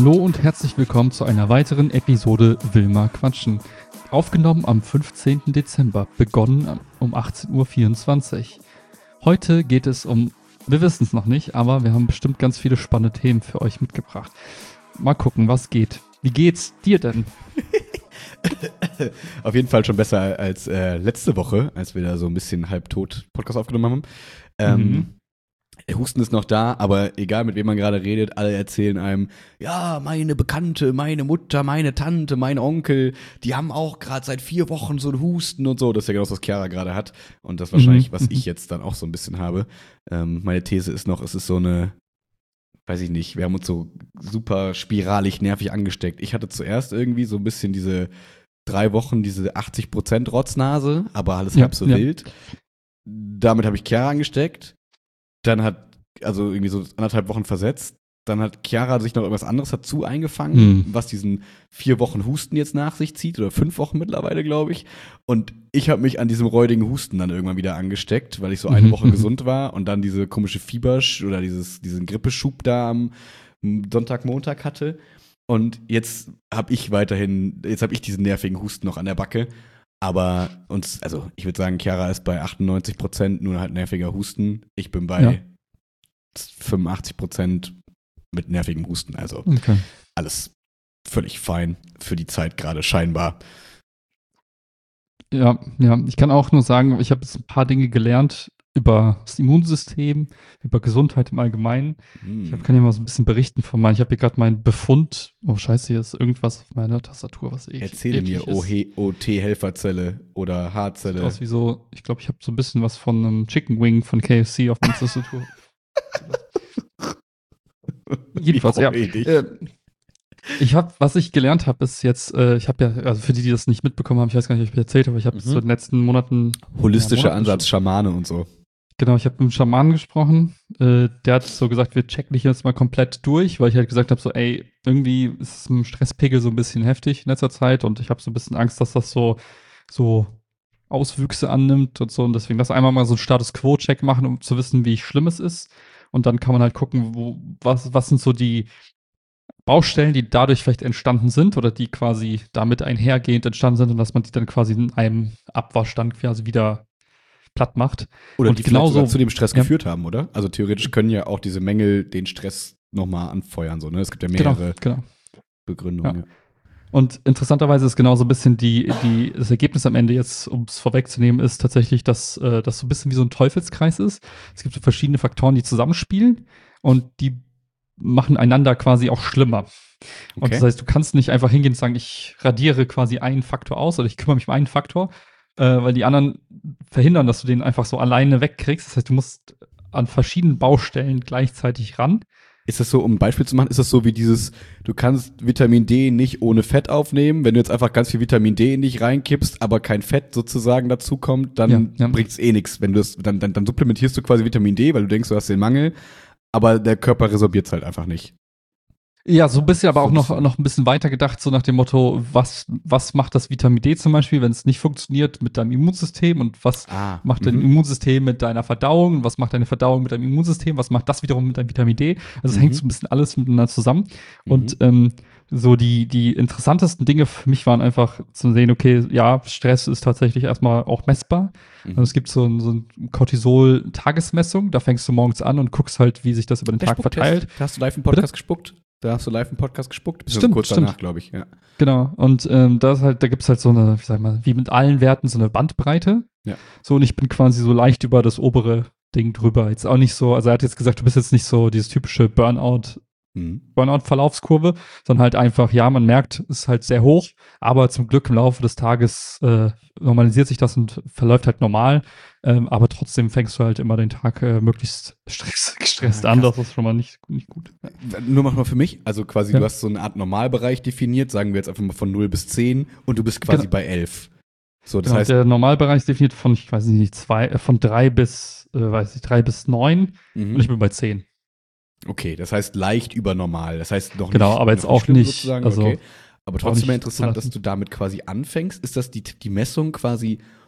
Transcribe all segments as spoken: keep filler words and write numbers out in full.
Hallo und herzlich willkommen zu einer weiteren Episode Will mal quatschen. Aufgenommen am fünfzehnten Dezember, begonnen um achtzehn Uhr vierundzwanzig. Heute geht es um, wir wissen es noch nicht, aber wir haben bestimmt ganz viele spannende Themen für euch mitgebracht. Mal gucken, was geht. Wie geht's dir denn? Auf jeden Fall schon besser als äh, letzte Woche, als wir da so ein bisschen halbtot Podcast aufgenommen haben. Ähm, Mhm. Der Husten ist noch da, aber egal mit wem man gerade redet, alle erzählen einem, ja, meine Bekannte, meine Mutter, meine Tante, mein Onkel, die haben auch gerade seit vier Wochen so einen Husten und so. Das ist ja genau das, was Chiara gerade hat. Und das wahrscheinlich, Mhm. was ich jetzt dann auch so ein bisschen habe. Ähm, meine These ist noch, es ist so eine, weiß ich nicht, wir haben uns so super spiralig nervig angesteckt. Ich hatte zuerst irgendwie so ein bisschen diese drei Wochen, diese achtzig Prozent Rotznase, aber alles Ja, halb so ja. wild. Damit habe ich Chiara angesteckt. Dann hat, also irgendwie so anderthalb Wochen versetzt, dann hat Chiara sich noch irgendwas anderes dazu eingefangen, Hm. was diesen vier Wochen Husten jetzt nach sich zieht, oder fünf Wochen mittlerweile, glaube ich. Und ich habe mich an diesem räudigen Husten dann irgendwann wieder angesteckt, weil ich so eine Mhm, Woche mhm. gesund war und dann diese komische Fieber- oder dieses, diesen Grippeschub da am Sonntag, Montag hatte. Und jetzt habe ich weiterhin, jetzt habe ich diesen nervigen Husten noch an der Backe. Aber uns, also ich würde sagen, Chiara ist bei achtundneunzig Prozent nur halt nerviger Husten. Ich bin bei Ja. fünfundachtzig Prozent mit nervigem Husten. Also Okay. alles völlig fein für die Zeit gerade scheinbar. Ja, ja, ich kann auch nur sagen, ich habe jetzt ein paar Dinge gelernt über das Immunsystem, über Gesundheit im Allgemeinen. Ich hab, kann ja mal so ein bisschen berichten von meinem, ich habe hier gerade meinen Befund, oh scheiße, hier ist irgendwas auf meiner Tastatur, was ich Erzähle mir, O T-Helferzelle oder Sieht Haarzelle. aus wie so, ich glaube, ich habe so ein bisschen was von einem Chicken Wing von K F C auf meiner Tastatur. Jedenfalls, Wie ja. räudig. Äh, ich habe, was ich gelernt habe, ist jetzt, äh, ich habe ja, also für die, die das nicht mitbekommen haben, ich weiß gar nicht, ob ich erzählt habe, aber ich habe Mhm. so in den letzten Monaten Holistischer ja, Monaten Ansatz, Schamane und so. Genau, ich habe mit dem Schamanen gesprochen. Äh, der hat so gesagt, wir checken dich jetzt mal komplett durch, weil ich halt gesagt habe, so, ey, irgendwie ist es im Stresspegel so ein bisschen heftig in letzter Zeit und ich habe so ein bisschen Angst, dass das so, so Auswüchse annimmt und so. Und deswegen lass einmal mal so einen Status-Quo-Check machen, um zu wissen, wie schlimm es ist. Und dann kann man halt gucken, wo, was, was sind so die Baustellen, die dadurch vielleicht entstanden sind oder die quasi damit einhergehend entstanden sind und dass man die dann quasi in einem Abwasch dann quasi wieder platt macht. Oder Und die vielleicht sogar genauso- zu dem Stress ja. geführt haben, oder? Also theoretisch können ja auch diese Mängel den Stress nochmal anfeuern. So, ne? Es gibt ja Genau, mehrere genau. Begründungen. Ja. Und interessanterweise ist genau so ein bisschen die, die, das Ergebnis am Ende jetzt, um es vorwegzunehmen, ist tatsächlich, dass äh, das so ein bisschen wie so ein Teufelskreis ist. Es gibt so verschiedene Faktoren, die zusammenspielen und die machen einander quasi auch schlimmer. Und Okay. das heißt, du kannst nicht einfach hingehen und sagen, ich radiere quasi einen Faktor aus oder ich kümmere mich um einen Faktor, äh, weil die anderen verhindern, dass du den einfach so alleine wegkriegst. Das heißt, du musst an verschiedenen Baustellen gleichzeitig ran. Ist das so, um ein Beispiel zu machen, ist das so wie dieses, du kannst Vitamin D nicht ohne Fett aufnehmen, wenn du jetzt einfach ganz viel Vitamin D in dich reinkippst, aber kein Fett sozusagen dazu kommt, dann Ja, ja. bringt's eh nichts. Wenn du es, dann, dann, dann supplementierst du quasi Vitamin D, weil du denkst, du hast den Mangel, aber der Körper resorbiert's halt einfach nicht. Ja, so ein bisschen, aber So auch ein noch, bisschen. noch ein bisschen weiter gedacht, so nach dem Motto, was, was macht das Vitamin D zum Beispiel, wenn es nicht funktioniert mit deinem Immunsystem und was Ah, macht dein mhm. Immunsystem mit deiner Verdauung und was macht deine Verdauung mit deinem Immunsystem, was macht das wiederum mit deinem Vitamin D? Also es Mhm. hängt so ein bisschen alles miteinander zusammen. Mhm. Und ähm, so die, die interessantesten Dinge für mich waren einfach zu sehen, okay, ja, Stress ist tatsächlich erstmal auch messbar. Mhm. Also es gibt so ein, so ein Cortisol-Tagesmessung, da fängst du morgens an und guckst halt, wie sich das über den Der Tag Spucktest. verteilt. Da hast du live im Podcast gespuckt? Da hast du live im Podcast gespuckt? Bist Stimmt, kurz stimmt. danach, glaube ich. Ja. Genau, und ähm, da ist halt, da gibt's halt so eine, wie sag ich mal, wie mit allen Werten so eine Bandbreite. Ja. So, und ich bin quasi so leicht über das obere Ding drüber. Jetzt auch nicht so, also er hat jetzt gesagt, du bist jetzt nicht so dieses typische Burnout, Mhm. Burnout-Verlaufskurve, sondern halt einfach, ja, man merkt, es ist halt sehr hoch, aber zum Glück im Laufe des Tages äh, normalisiert sich das und verläuft halt normal. Ähm, aber trotzdem fängst du halt immer den Tag äh, möglichst stress, gestresst Ah, an. krass. Das ist schon mal nicht, nicht gut. Nur mach mal für mich, also quasi Ja. du hast so eine Art Normalbereich definiert, sagen wir jetzt einfach mal von null bis zehn und du bist quasi Genau. bei elf. So, das Genau, heißt, der Normalbereich ist definiert von, ich weiß nicht, zwei, äh, von drei bis, äh, weiß ich, drei bis neun mhm. und ich bin bei zehn. Okay, das heißt leicht über normal. Das heißt noch Genau, nicht, aber jetzt noch auch schlimm nicht, sozusagen, also okay. Aber trotzdem nicht interessant, dass zulassen. du damit quasi anfängst. Ist das die, die Messung quasi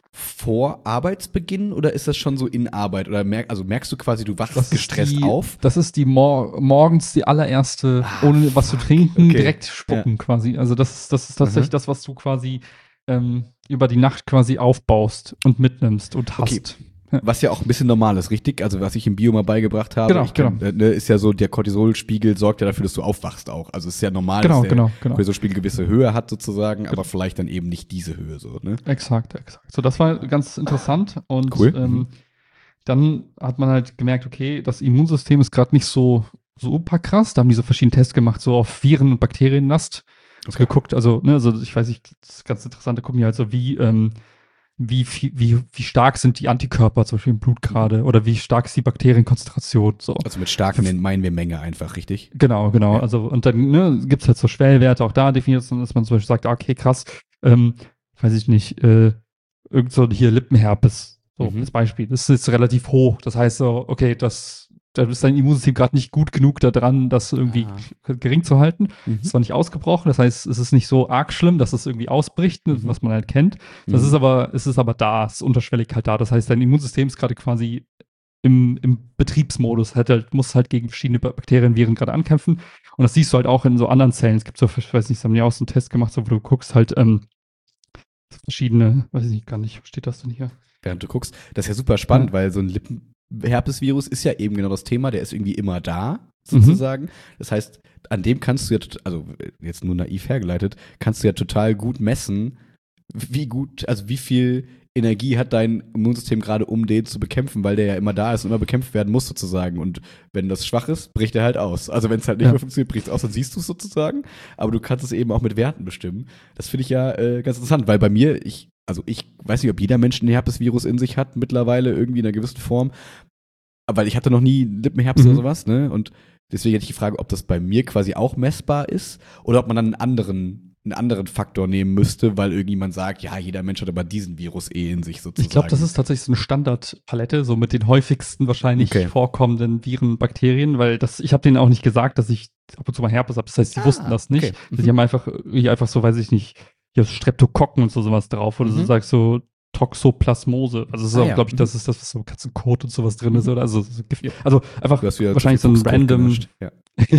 vor Arbeitsbeginn oder ist das schon so in Arbeit? Oder merk, also merkst du quasi, du wachst Das gestresst ist die, auf? Das ist die Mor morgens die allererste, Ah, ohne was fuck, zu trinken, okay. direkt spucken quasi. Also das ist, das ist tatsächlich Mhm. das, was du quasi ähm, über die Nacht quasi aufbaust und mitnimmst und Okay. hast. Was ja auch ein bisschen normal ist, richtig? Also was ich im Bio mal beigebracht habe, Genau, ich kann, genau. äh, ne, ist ja so, der Cortisolspiegel sorgt ja dafür, dass du aufwachst auch. Also es ist ja normal, Genau, dass der genau, genau. Cortisolspiegel gewisse Höhe hat sozusagen, aber vielleicht dann eben nicht diese Höhe so, ne? Exakt, exakt. So, das war ganz interessant. Und Cool. ähm, Mhm. dann hat man halt gemerkt, okay, das Immunsystem ist gerade nicht so super krass. Da haben die so verschiedene Tests gemacht, so auf Viren- und Bakterienlast. Okay. Geguckt, also, ne, also ich weiß nicht, das ist ganz interessant, da gucken die halt so, wie, ähm, wie, viel- wie, wie stark sind die Antikörper zum Beispiel im Blut gerade oder wie stark ist die Bakterienkonzentration. So. Also mit stark nennen- meinen wir Menge einfach, richtig? Genau, genau. Ja. Also, und dann ne, gibt es halt so Schwellwerte auch da definiert, dass man zum Beispiel sagt, ah, okay, krass, ähm, weiß ich nicht, äh, irgend so hier Lippenherpes, so Mhm. als Beispiel. Das ist jetzt relativ hoch. Das heißt so, okay, das, da ist dein Immunsystem gerade nicht gut genug daran, das irgendwie Ah. gering zu halten. Mhm. Ist zwar nicht ausgebrochen, das heißt, es ist nicht so arg schlimm, dass es irgendwie ausbricht, ne, Mhm. was man halt kennt. Das Mhm. ist aber, es ist aber da, es ist unterschwellig halt da. Das heißt, dein Immunsystem ist gerade quasi im, im Betriebsmodus, hat halt, muss halt gegen verschiedene Bakterien, Viren gerade ankämpfen. Und das siehst du halt auch in so anderen Zellen. Es gibt so, ich weiß nicht, sie haben ja auch so einen Test gemacht, so, wo du guckst halt ähm, verschiedene, weiß ich gar nicht, steht das denn hier? Während du guckst, das ist ja super spannend, Ja. weil so ein Lippenherpesvirus ist ja eben genau das Thema, der ist irgendwie immer da, sozusagen. Mhm. Das heißt, an dem kannst du ja, also jetzt nur naiv hergeleitet, kannst du ja total gut messen, wie gut, also wie viel Energie hat dein Immunsystem gerade, um den zu bekämpfen, weil der ja immer da ist und immer bekämpft werden muss sozusagen. Und wenn das schwach ist, bricht er halt aus. Also wenn es halt nicht Ja. mehr funktioniert, bricht es aus, dann siehst du es sozusagen. Aber du kannst es eben auch mit Werten bestimmen. Das finde ich ja äh, ganz interessant, weil bei mir, ich, also ich weiß nicht, ob jeder Mensch ein Herpesvirus in sich hat mittlerweile, irgendwie in einer gewissen Form. Aber ich hatte noch nie Lippenherpes Mhm. oder sowas, ne? Und deswegen hätte ich die Frage, ob das bei mir quasi auch messbar ist oder ob man dann einen anderen einen anderen Faktor nehmen müsste, weil irgendjemand sagt, ja, jeder Mensch hat aber diesen Virus eh in sich sozusagen. Ich glaube, das ist tatsächlich so eine Standardpalette, so mit den häufigsten wahrscheinlich Okay. vorkommenden Viren, Bakterien, weil das, ich habe denen auch nicht gesagt, dass ich ab und zu mal Herpes habe. Das heißt, sie Ah, wussten das nicht. okay. Mhm. Sie haben einfach, hier einfach so, weiß ich nicht, hier Streptokokken und so sowas drauf, oder Mhm. du sagst so Toxoplasmose. Also das ist Ah, auch, ja. glaube ich, Mhm. das ist das, was so Katzenkot und sowas drin ist, Mhm. oder? Also, so Gift. Ja. Also einfach Du hast wieder wahrscheinlich zu so viel ein Fuchsbrot random, genascht. Ja.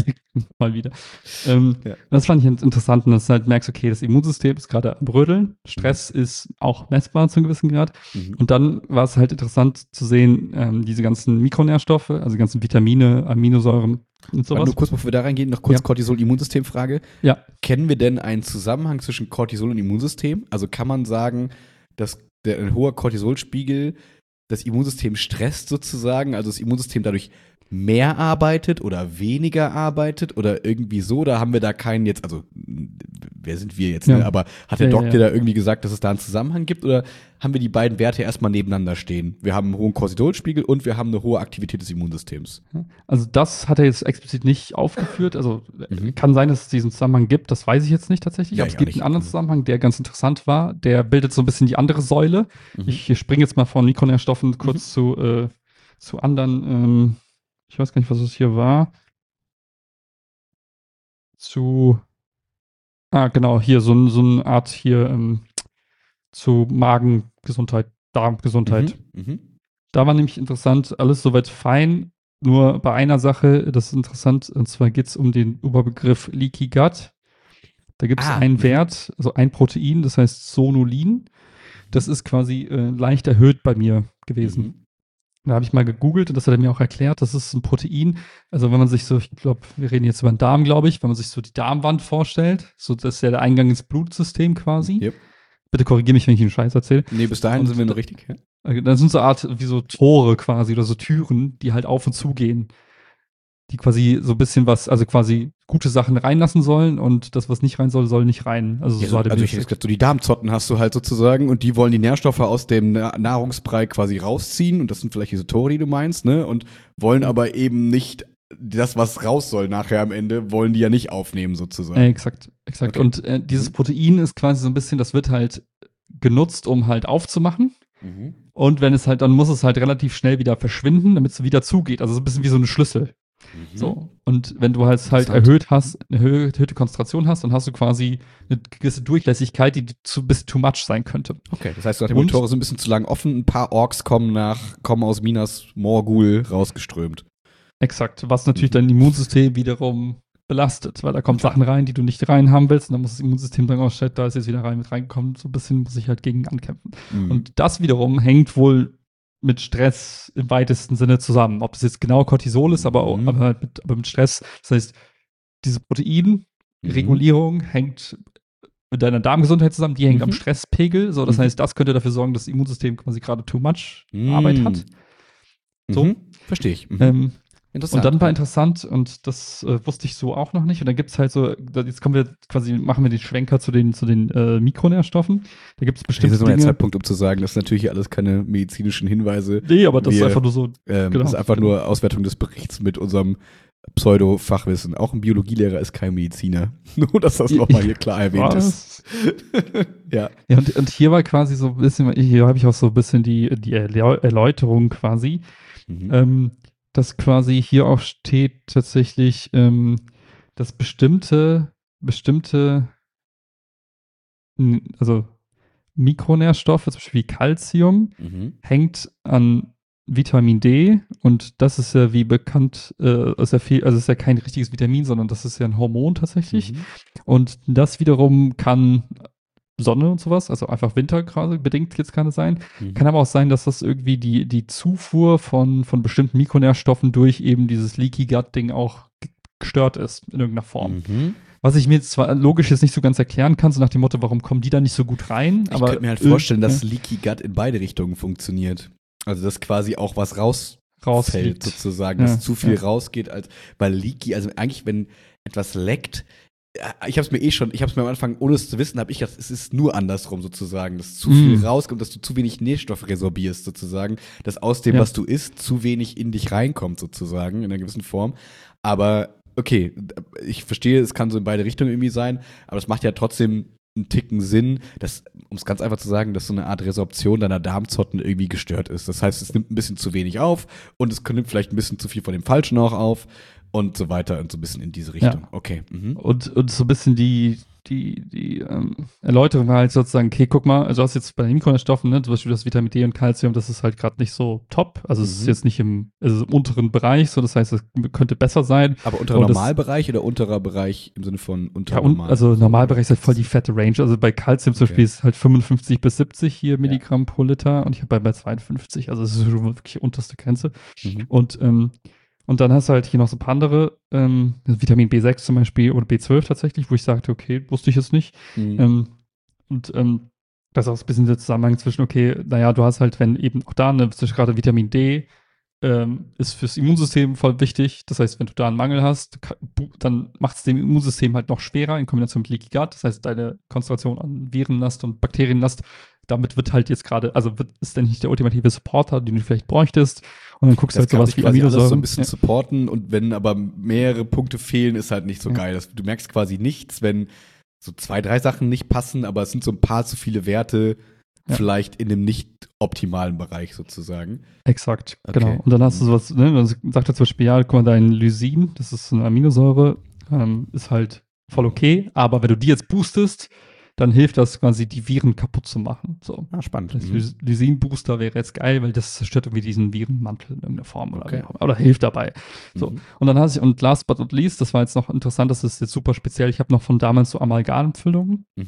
mal wieder. Ähm, Ja. Das fand ich interessant, und dass du halt merkst, okay, das Immunsystem ist gerade am Brödeln, Stress ist auch messbar zu einem gewissen Grad. Mhm. Und dann war es halt interessant zu sehen, ähm, diese ganzen Mikronährstoffe, also die ganzen Vitamine, Aminosäuren und Warte, sowas. nur kurz, bevor wir da reingehen, noch kurz Ja. Cortisol-Immunsystem-Frage. Ja. Kennen wir denn einen Zusammenhang zwischen Cortisol und Immunsystem? Also kann man sagen, dass der, ein hoher Cortisolspiegel das Immunsystem stresst sozusagen, also das Immunsystem dadurch mehr arbeitet oder weniger arbeitet oder irgendwie so? Da haben wir da keinen jetzt, also wer sind wir jetzt, Ja. ne? Aber hat der Ja, ja, Doktor ja. da irgendwie gesagt, dass es da einen Zusammenhang gibt oder haben wir die beiden Werte erstmal nebeneinander stehen? Wir haben einen hohen Cortisolspiegel und wir haben eine hohe Aktivität des Immunsystems. Also das hat er jetzt explizit nicht aufgeführt. Also Mhm. kann sein, dass es diesen Zusammenhang gibt, das weiß ich jetzt nicht tatsächlich. Ja, Aber ich es auch gibt nicht. einen anderen Zusammenhang, der ganz interessant war. Der bildet so ein bisschen die andere Säule. Mhm. Ich springe jetzt mal von Mikronährstoffen kurz zu, äh, zu anderen, ähm, ich weiß gar nicht, was es hier war. Zu, ah, genau, hier so, ein- so eine Art hier ähm, zu Magengesundheit, Darmgesundheit. Mhm. Mhm. Da war nämlich interessant, alles soweit fein, nur bei einer Sache, das ist interessant, und zwar geht es um den Überbegriff Leaky Gut. Da gibt es Ah, einen mhm. Wert, also ein Protein, das heißt Sonulin. Das ist quasi äh, leicht erhöht bei mir gewesen. Mhm. Da habe ich mal gegoogelt und das hat er mir auch erklärt, das ist ein Protein. Also wenn man sich so, ich glaube, wir reden jetzt über den Darm, glaube ich, wenn man sich so die Darmwand vorstellt, so das ist ja der Eingang ins Blutsystem quasi. Yep. Bitte korrigiere mich, wenn ich einen Scheiß erzähle. Nee, bis dahin Und sind wir noch richtig. Ja? Äh, Das sind so Art wie so Tore quasi oder so Türen, die halt auf und zu gehen. Die quasi so ein bisschen was, also quasi gute Sachen reinlassen sollen und das, was nicht rein soll, soll nicht rein. Also Ja, so so, hat er also mir ich das hätte gesagt, so die Darmzotten hast du halt sozusagen und die wollen die Nährstoffe aus dem Na- Nahrungsbrei quasi rausziehen und das sind vielleicht diese Tore, die du meinst, ne? Und wollen aber eben nicht das, was raus soll nachher am Ende, wollen die ja nicht aufnehmen sozusagen. Äh, exakt, exakt. Okay. Und äh, dieses Mhm. Protein ist quasi so ein bisschen, das wird halt genutzt, um halt aufzumachen. Mhm. Und wenn es halt, dann muss es halt relativ schnell wieder verschwinden, damit es wieder zugeht. Also so ein bisschen wie so eine Schlüssel. Mhm. So. Und wenn du halt, halt Interessant. erhöht hast, eine erhöhte Konzentration hast, dann hast du quasi eine gewisse Durchlässigkeit, die zu, ein bisschen too much sein könnte. Okay, das heißt, die Und- Monitore sind ein bisschen zu lang offen, ein paar Orks kommen nach, kommen aus Minas Morgul rausgeströmt. Exakt, was natürlich Mhm. dein Immunsystem wiederum belastet, weil da kommen Klar. Sachen rein, die du nicht rein haben willst und dann muss das Immunsystem sagen, oh shit, da ist jetzt wieder rein mit reingekommen, so ein bisschen muss ich halt gegen ankämpfen. Mhm. Und das wiederum hängt wohl mit Stress im weitesten Sinne zusammen. Ob das jetzt genau Cortisol ist, aber, auch, Mhm. aber, halt mit, aber mit Stress. Das heißt, diese Proteinregulierung hängt mit deiner Darmgesundheit zusammen, die hängt Mhm. am Stresspegel. So, das Mhm. heißt, das könnte dafür sorgen, dass das Immunsystem quasi gerade too much Mhm. Arbeit hat. So. Mhm. Verstehe ich. Mhm. Ähm, Interessant. und dann war interessant, und das äh, wusste ich so auch noch nicht. Und dann gibt es halt so, da- jetzt kommen wir quasi, machen wir den Schwenker zu den, zu den äh, Mikronährstoffen. Da gibt es Das bestimmte ist nur der Dinge. Zeitpunkt, um zu sagen, das sind natürlich hier alles keine medizinischen Hinweise. Nee, aber das Wir- ist einfach nur so. Ähm, Genau, das ist einfach genau. nur Auswertung des Berichts mit unserem Pseudo-Fachwissen. Auch ein Biologielehrer ist kein Mediziner. Nur, dass das nochmal hier klar erwähnt ist. Was? Ja. Ja, und, und hier war quasi so ein bisschen, hier habe ich auch so ein bisschen die, die Erläu- Erläuterung quasi, Mhm. ähm, dass quasi hier auch steht tatsächlich, ähm, dass bestimmte, bestimmte, n- also Mikronährstoffe, zum Beispiel wie Calcium, Mhm. hängt an Vitamin D, und das ist ja wie bekannt, äh, ist ja viel, also ist ja kein richtiges Vitamin, sondern das ist ja ein Hormon tatsächlich. Mhm. Und das wiederum kann Sonne und sowas, also einfach Winter gerade bedingt jetzt kann es sein. Mhm. Kann aber auch sein, dass das irgendwie die, die Zufuhr von, von bestimmten Mikronährstoffen durch eben dieses Leaky Gut-Ding auch g- gestört ist in irgendeiner Form. Mhm. Was ich mir jetzt zwar logisch jetzt nicht so ganz erklären kann, so nach dem Motto, warum kommen die da nicht so gut rein? Ich aber könnte mir halt irg- vorstellen, dass ja, Leaky Gut in beide Richtungen funktioniert. Also, dass quasi auch was rausfällt, rausfliegt. sozusagen, Ja, dass zu viel ja. rausgeht, als weil Leaky, also eigentlich, wenn etwas leckt, ja, ich habe es mir eh schon, ich habe es mir am Anfang, ohne es zu wissen, habe ich gedacht, es ist nur andersrum sozusagen, dass zu viel Mm. rauskommt, dass du zu wenig Nährstoff resorbierst sozusagen, dass aus dem, Ja. was du isst, zu wenig in dich reinkommt sozusagen, in einer gewissen Form. Aber okay, ich verstehe, es kann so in beide Richtungen irgendwie sein, aber es macht ja trotzdem einen Ticken Sinn, dass, um es ganz einfach zu sagen, dass so eine Art Resorption deiner Darmzotten irgendwie gestört ist. Das heißt, es nimmt ein bisschen zu wenig auf und es nimmt vielleicht ein bisschen zu viel von dem Falschen auch auf und so weiter und so ein bisschen in diese Richtung. Ja. Okay. Mhm. Und, und so ein bisschen die, die, die ähm, Erläuterung war halt sozusagen, okay, guck mal, also du hast jetzt bei den Mikronährstoffen, ne, zum Beispiel das Vitamin D und Calcium, das ist halt gerade nicht so top. Also es ist Mhm. jetzt nicht im, es ist im unteren Bereich, so das heißt, es könnte besser sein. Aber unterer Und das- Normalbereich oder unterer Bereich im Sinne von unter Ja, und, normal? also Normalbereich ist halt voll die fette Range. Also bei Calcium zum Okay. Beispiel ist halt fünfundfünfzig bis siebzig hier Milligramm pro Liter und ich habe bei, bei zweiundfünfzig, also das ist schon wirklich unterste Grenze. Mhm. Und, ähm, und dann hast du halt hier noch so ein paar andere, ähm, Vitamin B sechs zum Beispiel oder B zwölf tatsächlich, wo ich sagte, okay, wusste ich jetzt nicht. Mhm. Ähm, und ähm, das ist auch ein bisschen der Zusammenhang zwischen, okay, naja, du hast halt, wenn eben auch da, ne, gerade Vitamin D ähm, ist fürs Immunsystem voll wichtig. Das heißt, wenn du da einen Mangel hast, ka- bu- dann macht es dem Immunsystem halt noch schwerer in Kombination mit Leaky Gut. Das heißt, deine Konzentration an Virenlast und Bakterienlast, damit wird halt jetzt gerade, also wird, ist dann nicht der ultimative Supporter, den du vielleicht bräuchtest. Und dann guckst du Das halt kann sowas sich wie quasi alles so ein Aminosäuren. bisschen Ja. supporten und wenn aber mehrere Punkte fehlen, ist halt nicht so Ja. geil. Das, du merkst quasi nichts, wenn so zwei, drei Sachen nicht passen, aber es sind so ein paar zu viele Werte, Ja. vielleicht in dem nicht optimalen Bereich sozusagen. Exakt, Okay. genau. Und dann hast du sowas, ne, dann sagt er zum Beispiel, ja, guck mal, dein Lysin, das ist eine Aminosäure, ähm, ist halt voll okay, aber wenn du die jetzt boostest, dann hilft das quasi, die Viren kaputt zu machen. So. Ah, spannend. Das Mhm. Lys- Lysin-Booster wäre jetzt geil, weil das zerstört irgendwie diesen Virenmantel in irgendeiner Form oder, Okay. wie auch immer, oder hilft dabei. So. Mhm. Und dann hast ich, und last but not least, das war jetzt noch interessant, das ist jetzt super speziell, ich habe noch von damals so Amalgamfüllungen. Mhm.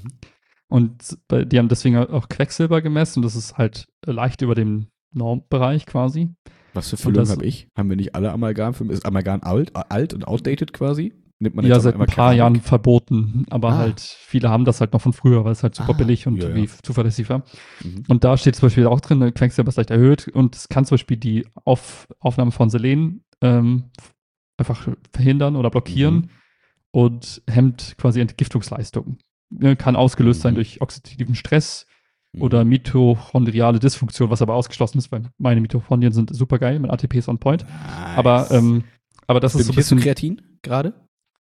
Und bei- die haben deswegen auch Quecksilber gemessen. Das ist halt leicht über dem Normbereich quasi. Was für Und Füllung das- habe ich? Haben wir nicht alle Amalgam? Ist Amalgam alt, alt und outdated quasi? Nimmt man Ja, jetzt seit aber ein immer paar Jahren Keramik? verboten. Aber Ah. halt, viele haben das halt noch von früher, weil es halt super Ah, billig und ja, ja. wie zuverlässig war. Mhm. Und da steht zum Beispiel auch drin, ne, Quecksilber ist leicht erhöht und es kann zum Beispiel die Auf Aufnahme von Selen ähm, einfach verhindern oder blockieren Mhm. und hemmt quasi Entgiftungsleistung. Ja, kann ausgelöst sein Mhm. durch oxidativen Stress Mhm. oder mitochondriale Dysfunktion, was aber ausgeschlossen ist, weil meine Mitochondrien sind super geil, mein A T P ist on point. Nice. Aber, ähm, aber das ist so ein Supplementierst du bisschen. Kreatin gerade?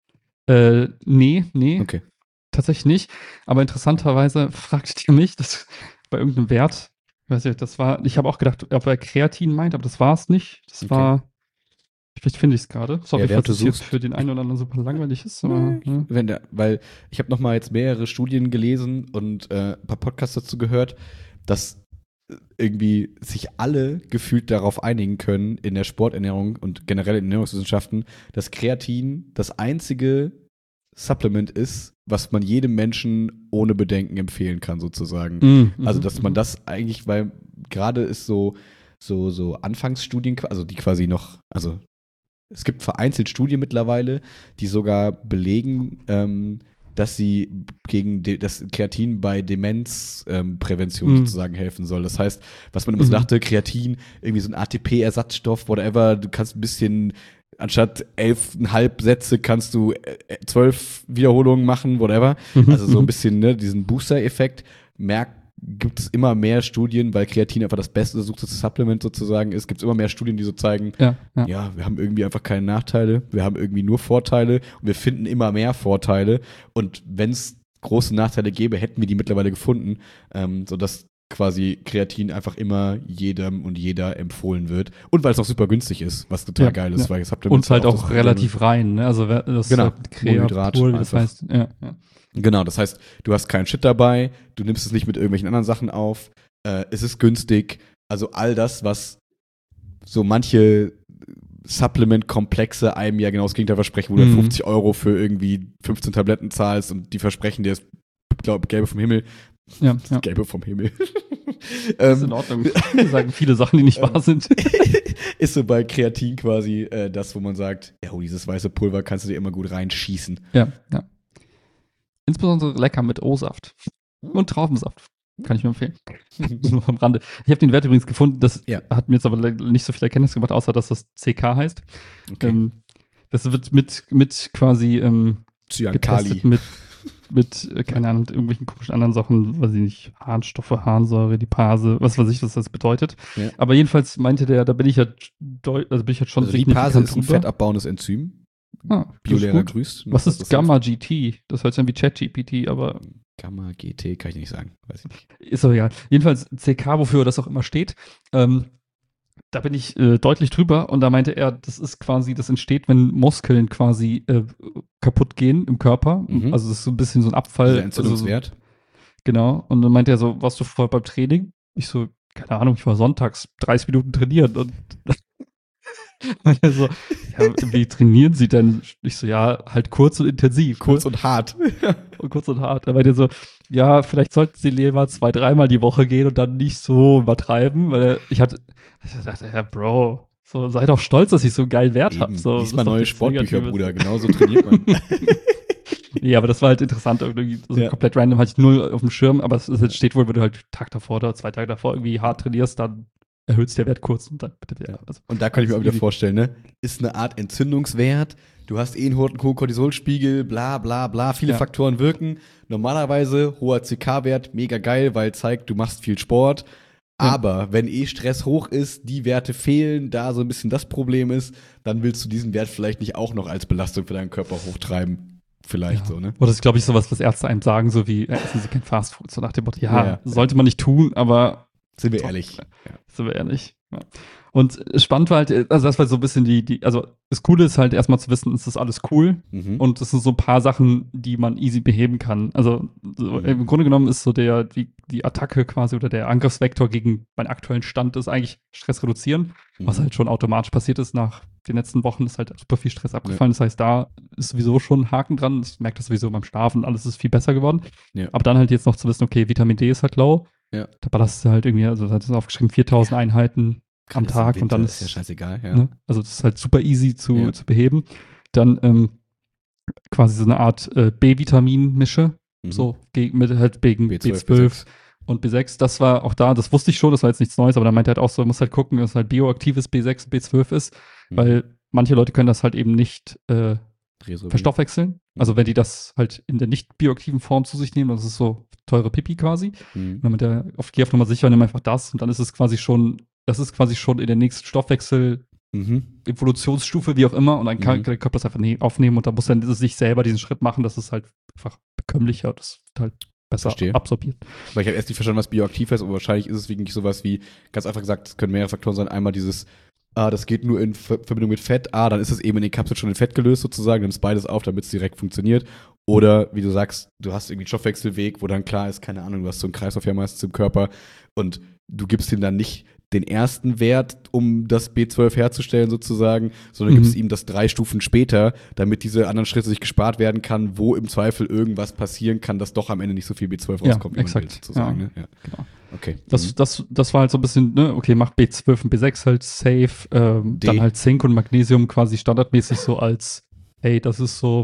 Äh, nee, nee, Okay. tatsächlich nicht. Aber interessanterweise fragte ihr mich, das bei irgendeinem Wert, ich weiß nicht, das war, ich habe auch gedacht, ob er Kreatin meint, aber das war es nicht. Das Okay. war, Vielleicht finde ich es gerade. Sorry, Ja, während falls du es jetzt suchst. für den einen oder anderen super langweilig ist. Aber, Nee, ja. Wenn der, weil ich habe noch mal jetzt mehrere Studien gelesen und äh, ein paar Podcasts dazu gehört, dass irgendwie sich alle gefühlt darauf einigen können in der Sporternährung und generell in Ernährungswissenschaften, dass Kreatin das einzige Supplement ist, was man jedem Menschen ohne Bedenken empfehlen kann, sozusagen. Mhm, Also, mhm, dass man mhm. das eigentlich, weil gerade ist so, so, so Anfangsstudien, also die quasi noch, also es gibt vereinzelt Studien mittlerweile, die sogar belegen, ähm, dass sie gegen de- das Kreatin bei Demenzprävention ähm, Prävention Mhm. sozusagen helfen soll. Das heißt, was man immer so Mhm. dachte, Kreatin, irgendwie so ein A T P-Ersatzstoff, whatever, du kannst ein bisschen, anstatt elf Komma fünf Sätze kannst du äh, zwölf Wiederholungen machen, whatever. Mhm, Also so ein mhm. bisschen, ne, diesen Booster-Effekt merkt gibt es immer mehr Studien, weil Kreatin einfach das beste untersuchte Supplement sozusagen ist, gibt es immer mehr Studien, die so zeigen, Ja, ja. ja, wir haben irgendwie einfach keine Nachteile, wir haben irgendwie nur Vorteile und wir finden immer mehr Vorteile und wenn es große Nachteile gäbe, hätten wir die mittlerweile gefunden, ähm, sodass quasi Kreatin einfach immer jedem und jeder empfohlen wird und weil es auch super günstig ist, was total Ja, geil ist, ja. weil Supplements Und halt ja das auch Problem relativ rein, ne? Also wer- das Genau, halt Krea Monohydrat pur, wie das einfach. heißt. Ja, ja. Genau, das heißt, du hast keinen Shit dabei, du nimmst es nicht mit irgendwelchen anderen Sachen auf, äh, es ist günstig, also all das, was so manche Supplement-Komplexe einem ja genau das Gegenteil versprechen, wo du Mhm. fünfzig Euro für irgendwie fünfzehn Tabletten zahlst und die versprechen dir das, glaub, Gelbe vom Himmel. Ja, ja. Gelbe vom Himmel. Das ist ähm, in Ordnung. Wir sagen viele Sachen, die nicht wahr sind. ist so bei Kreatin quasi äh, das, wo man sagt, ja, oh, dieses weiße Pulver kannst du dir immer gut reinschießen. Ja, ja. Insbesondere lecker mit O-Saft. Und Traubensaft. Kann ich mir empfehlen. Nur am Rande. Ich habe den Wert übrigens gefunden, das Ja. hat mir jetzt aber le- nicht so viel Erkenntnis gemacht, außer dass das C K heißt. Okay. Ähm, das wird mit, mit quasi ähm, Cyankali. getestet mit, mit, äh, keine Ahnung, mit irgendwelchen komischen anderen Sachen, weiß ich nicht, Harnstoffe, Harnsäure, Lipase, was weiß ich, was das bedeutet. Ja. Aber jedenfalls meinte der, da bin ich ja, deu- also bin ich jetzt schon Also Lipase ist ein drüber. fettabbauendes Enzym. Ah, das ist Biolehrer gut. grüßt. Was Das ist Gamma G T? Das hört sich an wie ChatGPT, aber Gamma G T kann ich nicht sagen. Weiß ich nicht. ist doch egal. Jedenfalls C K, wofür das auch immer steht. Ähm, da bin ich äh, deutlich drüber und da meinte er, das ist quasi, das entsteht, wenn Muskeln quasi äh, kaputt gehen im Körper. Mhm. Also das ist so ein bisschen so ein Abfall. Dieser Entzündungswert. Also, genau. Und dann meinte er so, warst du vorher beim Training? Ich so, keine Ahnung, ich war sonntags dreißig Minuten trainieren und meinte er so, ja, wie trainieren Sie denn? Ich so, ja, halt kurz und intensiv. Kurz und hart. Und kurz und hart. Er meinte so, ja, vielleicht sollten Sie lieber zwei, dreimal die Woche gehen und dann nicht so übertreiben, weil er- ich hatte, ich dachte, ja, Bro, so, sei doch stolz, dass ich so einen geilen Wert habe. Eben. So, Lies das mal ist doch neue nichts Sportbücher, Negatives. Bruder. Genauso trainiert man. Nee, aber das war halt interessant. Irgendwie so Ja. komplett random, hatte ich null auf dem Schirm, aber es, es steht wohl, wenn du halt Tag davor oder zwei Tage davor irgendwie hart trainierst, dann erhöht der Wert kurz und dann bitte, ja. Also, Und da kann ich mir auch wieder easy. vorstellen, ne? Ist eine Art Entzündungswert. Du hast eh einen hohen Cortisolspiegel, bla bla bla. Viele Ja. Faktoren wirken. Normalerweise hoher C K-Wert, mega geil, weil zeigt, du machst viel Sport. Ja. Aber wenn eh Stress hoch ist, die Werte fehlen, da so ein bisschen das Problem ist, dann willst du diesen Wert vielleicht nicht auch noch als Belastung für deinen Körper hochtreiben. Vielleicht Ja. so, ne? Oder das ist, glaube ich, sowas, was Ärzte einem sagen, so wie, äh, essen Sie kein Fastfood, so nach dem Motto, ja, Ja. sollte man nicht tun, aber Sind wir Doch. ehrlich. Ja. sind wir ehrlich. Ja. Und spannend war halt, also das war so ein bisschen die, die, also das Coole ist halt erstmal zu wissen, ist das alles cool Mhm. und es sind so ein paar Sachen, die man easy beheben kann. Also so, Mhm. im Grunde genommen ist so der, die, die Attacke quasi oder der Angriffsvektor gegen meinen aktuellen Stand ist eigentlich Stress reduzieren, was Mhm. halt schon automatisch passiert ist nach den letzten Wochen, ist halt super viel Stress abgefallen. Das heißt, da ist sowieso schon ein Haken dran. Ich merke das sowieso beim Schlafen, alles ist viel besser geworden. Ja. Aber dann halt jetzt noch zu wissen, okay, Vitamin D ist halt low. Ja. Da ballerst du halt irgendwie, also da hat es aufgeschrieben, viertausend Einheiten am Das ist im Tag und dann Winter, ist, ja scheißegal, ja. ne, also das ist halt super easy zu, Ja. zu beheben. Dann ähm, quasi so eine Art äh, B-Vitamin-Mische, Mhm. so gegen, mit halt gegen B B zwölf, zwölf, und B sechs. Das war auch da, das wusste ich schon, das war jetzt nichts Neues, aber da meinte er halt auch so, man muss halt gucken, dass halt bioaktives B sechs und B zwölf ist, Mhm. weil manche Leute können das halt eben nicht äh, Resorbieren. verstoffwechseln. Also wenn die das halt in der nicht bioaktiven Form zu sich nehmen, das ist so teure Pipi quasi. Mhm. Wenn man der auf Kiew nochmal sicher, nimm einfach das und dann ist es quasi schon, das ist quasi schon in der nächsten Stoffwechsel, Mhm. Evolutionsstufe, wie auch immer, und dann kann Mhm. der Körper das einfach ne aufnehmen und dann muss dann sich selber diesen Schritt machen, das ist halt einfach bekömmlicher, das wird halt besser Verstehe. absorbiert. Weil ich habe erst nicht verstanden, was bioaktiv heißt, aber wahrscheinlich ist es wirklich sowas wie, ganz einfach gesagt, es können mehrere Faktoren sein. Einmal dieses ah, das geht nur in Ver Verbindung mit Fett, ah, dann ist es eben in den Kapseln schon in Fett gelöst sozusagen, nimmst beides auf, damit es direkt funktioniert. Oder, wie du sagst, du hast irgendwie einen Stoffwechselweg, wo dann klar ist, keine Ahnung, du hast so einen Kreislauf ja meistens im Körper und du gibst ihm dann nicht den ersten Wert, um das B zwölf herzustellen sozusagen, sondern Mhm. gibst ihm das drei Stufen später, damit diese anderen Schritte sich gespart werden kann, wo im Zweifel irgendwas passieren kann, dass doch am Ende nicht so viel B zwölf Ja, rauskommt, wie man exakt. will, sozusagen. Ja. Ne? Ja. Genau. Okay. Das, Mhm. das, das war halt so ein bisschen, ne, okay, macht B zwölf und B sechs halt safe, ähm, D. dann halt Zink und Magnesium quasi standardmäßig so als, hey, das ist so,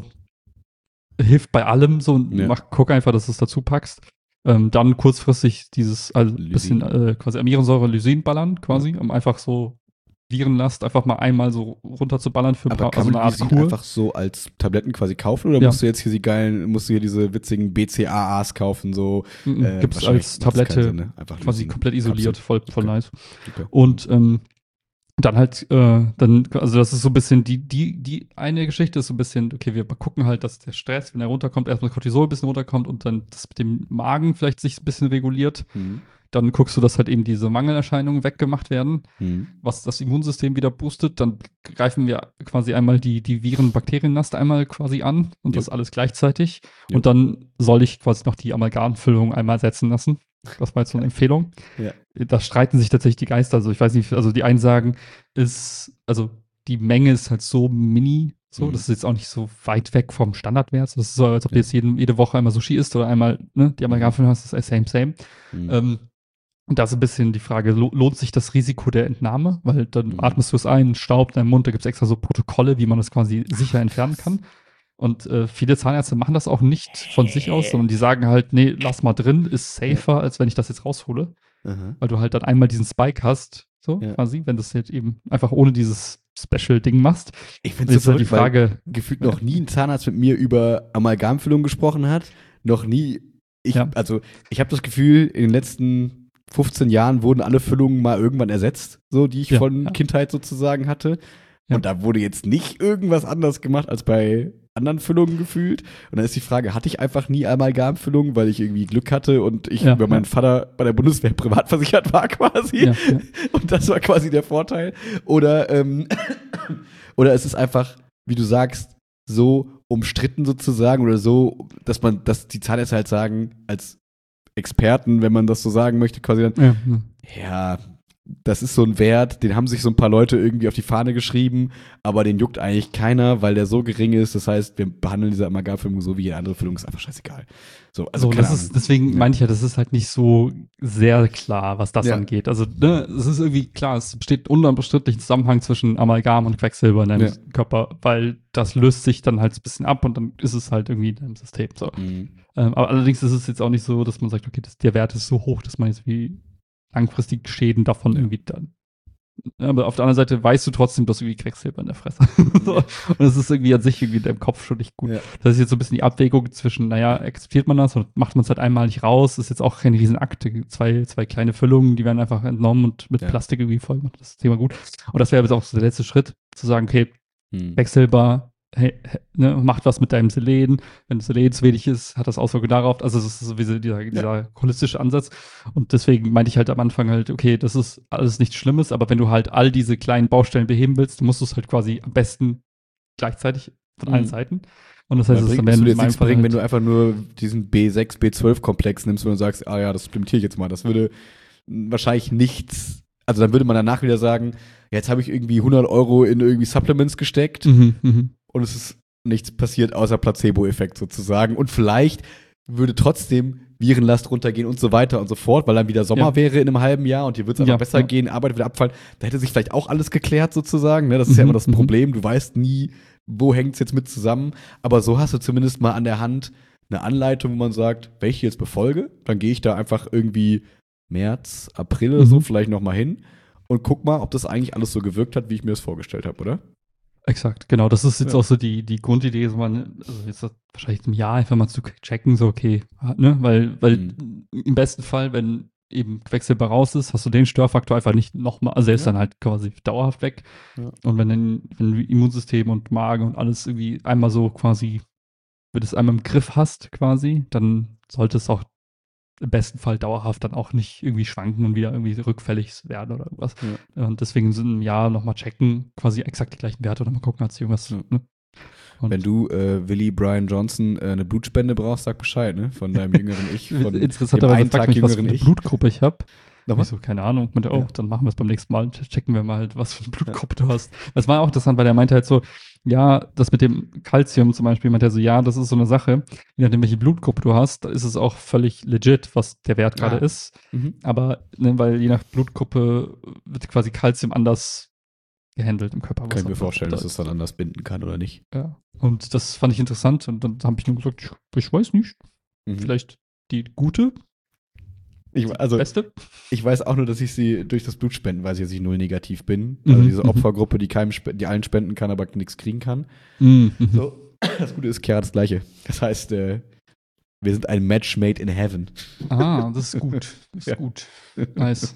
hilft bei allem so und Ja. mach, guck einfach, dass du es dazu packst. Ähm, dann kurzfristig dieses, also ein bisschen Lysin. äh, quasi Aminosäure, Lysin ballern quasi, um einfach so Virenlast einfach mal einmal so runter zu ballern für ein Aber paar, kann also man eine Art Lysin Kur. einfach so als Tabletten quasi kaufen oder Ja. musst du jetzt hier die geilen, musst du hier diese witzigen B C A As kaufen, so Mhm, äh, gibt's wahrscheinlich als macht das keinen Tablette Sinn, ne? Einfach quasi Lysin. komplett isoliert, voll, voll Okay. nice. Super. Und ähm, dann halt, äh, dann, also das ist so ein bisschen die, die, die eine Geschichte ist so ein bisschen, okay, wir gucken halt, dass der Stress, wenn er runterkommt, erstmal Cortisol ein bisschen runterkommt und dann das mit dem Magen vielleicht sich ein bisschen reguliert. Mhm. Dann guckst du, dass halt eben diese Mangelerscheinungen weggemacht werden, Mhm. was das Immunsystem wieder boostet. Dann greifen wir quasi einmal die, die Viren-Bakterienlast einmal quasi an und Jo. das alles gleichzeitig. Jo. Und dann soll ich quasi noch die Amalgamfüllung einmal setzen lassen. Das war jetzt so eine Empfehlung. Ja. Da streiten sich tatsächlich die Geister. Also ich weiß nicht, also die einen sagen, ist, also die Menge ist halt so mini, so, Mhm. das ist jetzt auch nicht so weit weg vom Standardwert. Das ist so, als ob du Ja. jetzt jeden, jede Woche einmal Sushi isst oder einmal ne, die Amalgamfüllung hast, das ist same, same. Mhm. Ähm, und da ist ein bisschen die Frage, lo lohnt sich das Risiko der Entnahme? Weil dann Mhm. atmest du es ein, Staub in deinem Mund, da gibt es extra so Protokolle, wie man das quasi sicher entfernen kann. Und äh, viele Zahnärzte machen das auch nicht von sich aus, sondern die sagen halt, nee, lass mal drin, ist safer, als wenn ich das jetzt raushole. Aha. Weil du halt dann einmal diesen Spike hast, so Ja. quasi, wenn du es jetzt eben einfach ohne dieses Special-Ding machst. Ich Und finde jetzt es so ist halt die verrückt, weil Frage, gefühlt noch nie ein Zahnarzt mit mir über Amalgamfüllung gesprochen hat. Noch nie. Ich, Ja. Also, ich habe das Gefühl, in den letzten fünfzehn Jahren wurden alle Füllungen mal irgendwann ersetzt, so die ich Ja, von ja. Kindheit sozusagen hatte. Ja. Und da wurde jetzt nicht irgendwas anders gemacht als bei anderen Füllungen gefühlt. Und dann ist die Frage, hatte ich einfach nie Amalgamfüllungen, weil ich irgendwie Glück hatte und ich Ja, über meinen ja. Vater bei der Bundeswehr privat versichert war quasi. ja, ja. Und das war quasi der Vorteil. Oder, ähm, oder es ist einfach, wie du sagst, so umstritten sozusagen oder so, dass man, dass die Zahnärzte halt sagen, als Experten, wenn man das so sagen möchte, quasi dann, ja, ja. ja, das ist so ein Wert, den haben sich so ein paar Leute irgendwie auf die Fahne geschrieben, aber den juckt eigentlich keiner, weil der so gering ist. Das heißt, wir behandeln diese Amalgamfüllung so wie jede andere Füllung, ist einfach scheißegal. So, also so, keine das Ahnung. ist, deswegen Ja. meine ich ja, das ist halt nicht so sehr klar, was das Ja. angeht. Also, ne, es ist irgendwie klar, es besteht unbestrittlich ein Zusammenhang zwischen Amalgam und Quecksilber in deinem Ja. Körper, weil das löst sich dann halt ein bisschen ab und dann ist es halt irgendwie in deinem System. So. Mhm. Ähm, aber allerdings ist es jetzt auch nicht so, dass man sagt, okay, das, der Wert ist so hoch, dass man jetzt wie langfristig Schäden davon Ja. irgendwie dann. Aber auf der anderen Seite weißt du trotzdem, dass du irgendwie Quecksilber in der Fresse. so. Und das ist irgendwie an sich irgendwie in deinem Kopf schon nicht gut. Ja. Das ist jetzt so ein bisschen die Abwägung zwischen, naja, akzeptiert man das oder macht man es halt einmalig raus? Ist jetzt auch kein Riesenakt. Zwei, zwei kleine Füllungen, die werden einfach entnommen und mit Ja. Plastik irgendwie voll gemacht. Das ist Thema gut. Und das wäre jetzt auch so der letzte Schritt, zu sagen, okay, Mhm. Quecksilber hey, hey, ne, macht was mit deinem Selen. Wenn Selen zu wenig ist, hat das Auswirkungen darauf. Also das ist so dieser, dieser, dieser holistische Ansatz. Und deswegen meinte ich halt am Anfang halt, okay, das ist alles nichts Schlimmes, aber wenn du halt all diese kleinen Baustellen beheben willst, musst du es halt quasi am besten gleichzeitig von allen Mhm. Seiten. Und das heißt, Dann es bringt, dann es in würde jetzt meinem nichts Fall bringen, wenn halt, du einfach nur diesen B sechs, B zwölf Komplex nimmst und du sagst, ah ja, das implementiere ich jetzt mal. Das würde wahrscheinlich nichts, also dann würde man danach wieder sagen, jetzt habe ich irgendwie hundert Euro in irgendwie Supplements gesteckt Mhm, mhm. und es ist nichts passiert außer Placebo-Effekt sozusagen. Und vielleicht würde trotzdem Virenlast runtergehen und so weiter und so fort, weil dann wieder Sommer Ja. wäre in einem halben Jahr und dir wird es einfach Ja, besser ja. gehen, Arbeit wieder abfallen. Da hätte sich vielleicht auch alles geklärt sozusagen. Ne? Das ist ja Mhm, immer das mhm. Problem. Du weißt nie, wo hängt es jetzt mit zusammen. Aber so hast du zumindest mal an der Hand eine Anleitung, wo man sagt, welche ich jetzt befolge. Dann gehe ich da einfach irgendwie März, April oder so Mhm. vielleicht noch mal hin und guck mal, ob das eigentlich alles so gewirkt hat, wie ich mir das vorgestellt habe, oder? Exakt, genau. Das ist jetzt Ja. auch so die, die Grundidee, so man, also jetzt wahrscheinlich im Jahr einfach mal zu checken, so okay, ne, weil, weil Mhm. im besten Fall, wenn eben Quecksilber raus ist, hast du den Störfaktor einfach nicht nochmal, also er ist Ja. dann halt quasi dauerhaft weg. Ja. Und wenn dann, wenn Immunsystem und Magen und alles irgendwie einmal so quasi, wenn du es einmal im Griff hast quasi, dann sollte es auch im besten Fall dauerhaft dann auch nicht irgendwie schwanken und wieder irgendwie rückfällig werden oder irgendwas. Ja. Und deswegen sind im Jahr nochmal checken, quasi exakt die gleichen Werte oder mal gucken, hat sich irgendwas. Ja. Ne? Wenn du äh, Willie Brian Johnson äh, eine Blutspende brauchst, sag Bescheid, ne? Von deinem jüngeren Ich. Von Interessanterweise fragt mich, was für eine Blutgruppe ich habe. Nochmal? Ich so, keine Ahnung. Und, oh, ja. Dann machen wir es beim nächsten Mal. Checken wir mal halt, was für eine Blutgruppe ja. du hast. Das war auch interessant, weil er meinte halt so, ja, das mit dem Calcium zum Beispiel, meinte er so, ja, das ist so eine Sache. Je nachdem, welche Blutgruppe du hast, da ist es auch völlig legit, was der Wert gerade ah. ist. Mhm. Aber, ne, weil je nach Blutgruppe wird quasi Calcium anders gehandelt im Körper. Kann ich mir vorstellen, dass es dann anders binden kann oder nicht. Ja. Und das fand ich interessant. Und dann habe ich nur gesagt, ich weiß nicht. Mhm. Vielleicht die gute. Ich, also, Beste? Ich weiß auch nur, dass ich sie durch das Blut spenden, weiß ich, dass ich null negativ bin. Also mhm. diese Opfergruppe, die keinem, die allen spenden kann, aber nichts kriegen kann. Mhm. So. Das Gute ist, Chiara das Gleiche. Das heißt, äh, wir sind ein Match made in heaven. Ah, das ist gut. Das ist ja. gut. Nice.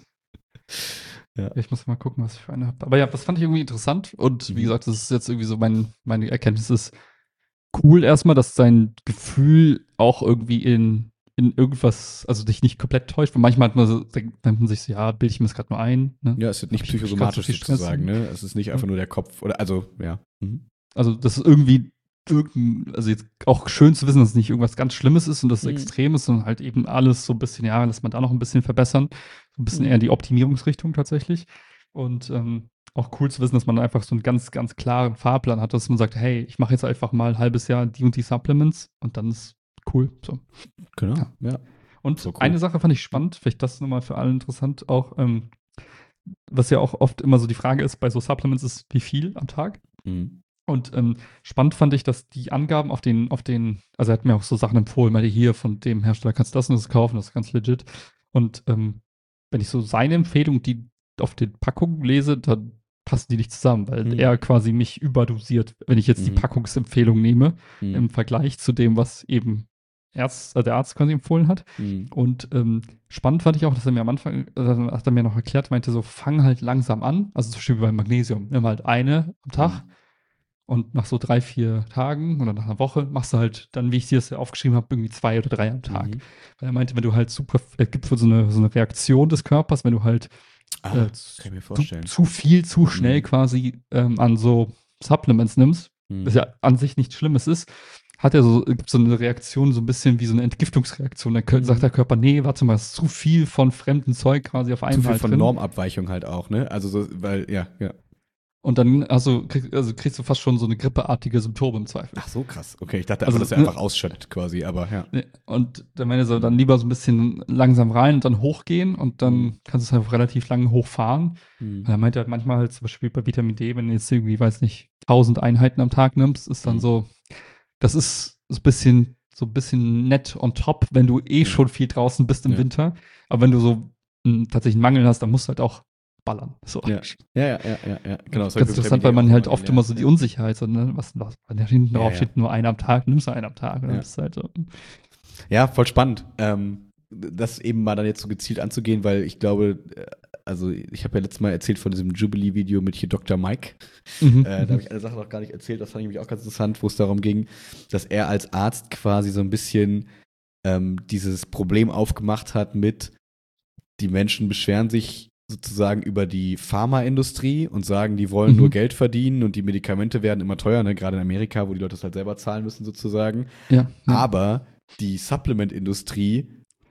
Ja. Ich muss mal gucken, was ich für eine habe. Aber ja, das fand ich irgendwie interessant. Und wie gesagt, das ist jetzt irgendwie so mein, meine Erkenntnis ist cool erstmal, dass sein Gefühl auch irgendwie in in irgendwas, also dich nicht komplett täuscht, weil manchmal hat man so, denkt man sich so, ja, bilde ich mir das gerade nur ein. Ne? Ja, es wird nicht psychosomatisch so sozusagen, ne? Es ist nicht einfach nur der Kopf, oder, also, ja. Mhm. Also, das ist irgendwie, irgendein, also jetzt auch schön zu wissen, dass es nicht irgendwas ganz Schlimmes ist und dass es Mhm. extrem ist, sondern halt eben alles so ein bisschen, ja, lässt man da noch ein bisschen verbessern. So ein bisschen Mhm. eher in die Optimierungsrichtung tatsächlich. Und ähm, auch cool zu wissen, dass man einfach so einen ganz, ganz klaren Fahrplan hat, dass man sagt, hey, ich mache jetzt einfach mal ein halbes Jahr die und die Supplements und dann ist cool. So. Genau, Ja. ja. Und So cool. eine Sache fand ich spannend, vielleicht das nochmal für alle interessant auch, ähm, was ja auch oft immer so die Frage ist bei so Supplements ist, wie viel am Tag? Mhm. Und ähm, spannend fand ich, dass die Angaben auf den, auf den, also er hat mir auch so Sachen empfohlen, meinte hier von dem Hersteller kannst du das und das kaufen, das ist ganz legit. Und ähm, wenn ich so seine Empfehlung, die auf den Packungen lese, dann passen die nicht zusammen, weil Mhm. er quasi mich überdosiert, wenn ich jetzt die Mhm. Packungsempfehlung nehme, Mhm. im Vergleich zu dem, was eben Arzt, äh, der Arzt quasi empfohlen hat. Mhm. Und ähm, spannend fand ich auch, dass er mir am Anfang, äh, hat er mir noch erklärt, meinte so, fang halt langsam an. Also zum Beispiel beim Magnesium, nimm halt eine am Tag Mhm. und nach so drei, vier Tagen oder nach einer Woche machst du halt dann, wie ich dir das ja aufgeschrieben habe, irgendwie zwei oder drei am Tag. Mhm. Weil er meinte, wenn du halt super, es gibt so eine, so eine Reaktion des Körpers, wenn du halt Ah, äh, kann ich mir vorstellen. zu, zu viel, zu schnell Mhm. quasi ähm, an so Supplements nimmst, Mhm. was ja an sich nichts Schlimmes ist, hat er so, gibt so eine Reaktion, so ein bisschen wie so eine Entgiftungsreaktion. Dann Mhm. sagt der Körper, nee, warte mal, es ist zu viel von fremdem Zeug quasi auf Zu einmal viel von drin. Normabweichung halt auch, ne? Also so, weil, ja, ja. Und dann also, krieg, also kriegst du fast schon so eine grippeartige Symptome im Zweifel. Ach so, krass. Okay, ich dachte Also, einfach, dass er ne- einfach ausschüttet quasi, aber ja. Nee, Und dann meine ich so, dann lieber so ein bisschen langsam rein und dann hochgehen und dann Mhm. kannst du es einfach relativ lange hochfahren. Mhm. Und er meinte halt manchmal halt zum Beispiel bei Vitamin D, wenn du jetzt irgendwie, weiß nicht, tausend Einheiten am Tag nimmst, ist dann Mhm. so, das ist so ein bisschen, so ein bisschen nett on top, wenn du eh Ja. schon viel draußen bist im Ja. Winter. Aber wenn du so einen tatsächlichen Mangel hast, dann musst du halt auch ballern. So. Ja, ja, ja, ja, ja, ja. Genau. das hab ich Ganz bei interessant, Vitamin D weil man auch halt immer oft immer so gelernt, die ja. Unsicherheit hat, ne? was, was, wenn da hinten Ja, drauf ja. steht, nur einer am Tag, nimmst du einen am Tag. Ne? Ja. Das ist halt so. Ja, voll spannend. Ähm, das eben mal dann jetzt so gezielt anzugehen, weil ich glaube, äh, also ich habe ja letztes Mal erzählt von diesem Jubilee-Video mit hier Doktor Mike. Mhm. Äh, da habe ich eine Sache noch gar nicht erzählt, das fand ich nämlich auch ganz interessant, wo es darum ging, dass er als Arzt quasi so ein bisschen ähm, dieses Problem aufgemacht hat mit, die Menschen beschweren sich sozusagen über die Pharmaindustrie und sagen, die wollen Mhm. nur Geld verdienen und die Medikamente werden immer teuer, ne? Gerade in Amerika, wo die Leute das halt selber zahlen müssen sozusagen. Ja, ja. Aber die Supplement-Industrie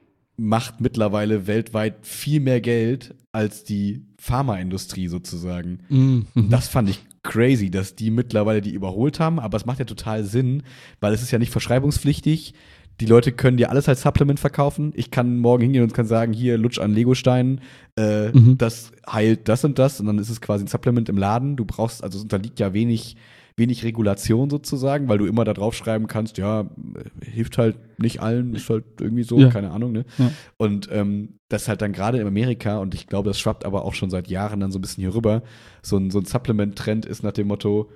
macht mittlerweile weltweit viel mehr Geld als die Pharmaindustrie sozusagen. Mhm. Und das fand ich crazy, dass die mittlerweile die überholt haben, aber es macht ja total Sinn, weil es ist ja nicht verschreibungspflichtig. Die Leute können dir alles als Supplement verkaufen. Ich kann morgen hingehen und kann sagen, hier, lutsch an Legosteinen, äh, Mhm. das heilt das und das und dann ist es quasi ein Supplement im Laden. Du brauchst, also es unterliegt ja wenig, wenig Regulation sozusagen, weil du immer da drauf schreiben kannst, ja, äh, hilft halt nicht allen, ist halt irgendwie so, Ja. keine Ahnung, ne? Ja. Und ähm, das ist halt dann gerade in Amerika, und ich glaube, das schwappt aber auch schon seit Jahren dann so ein bisschen hier rüber, so ein, so ein Supplement-Trend ist nach dem Motto,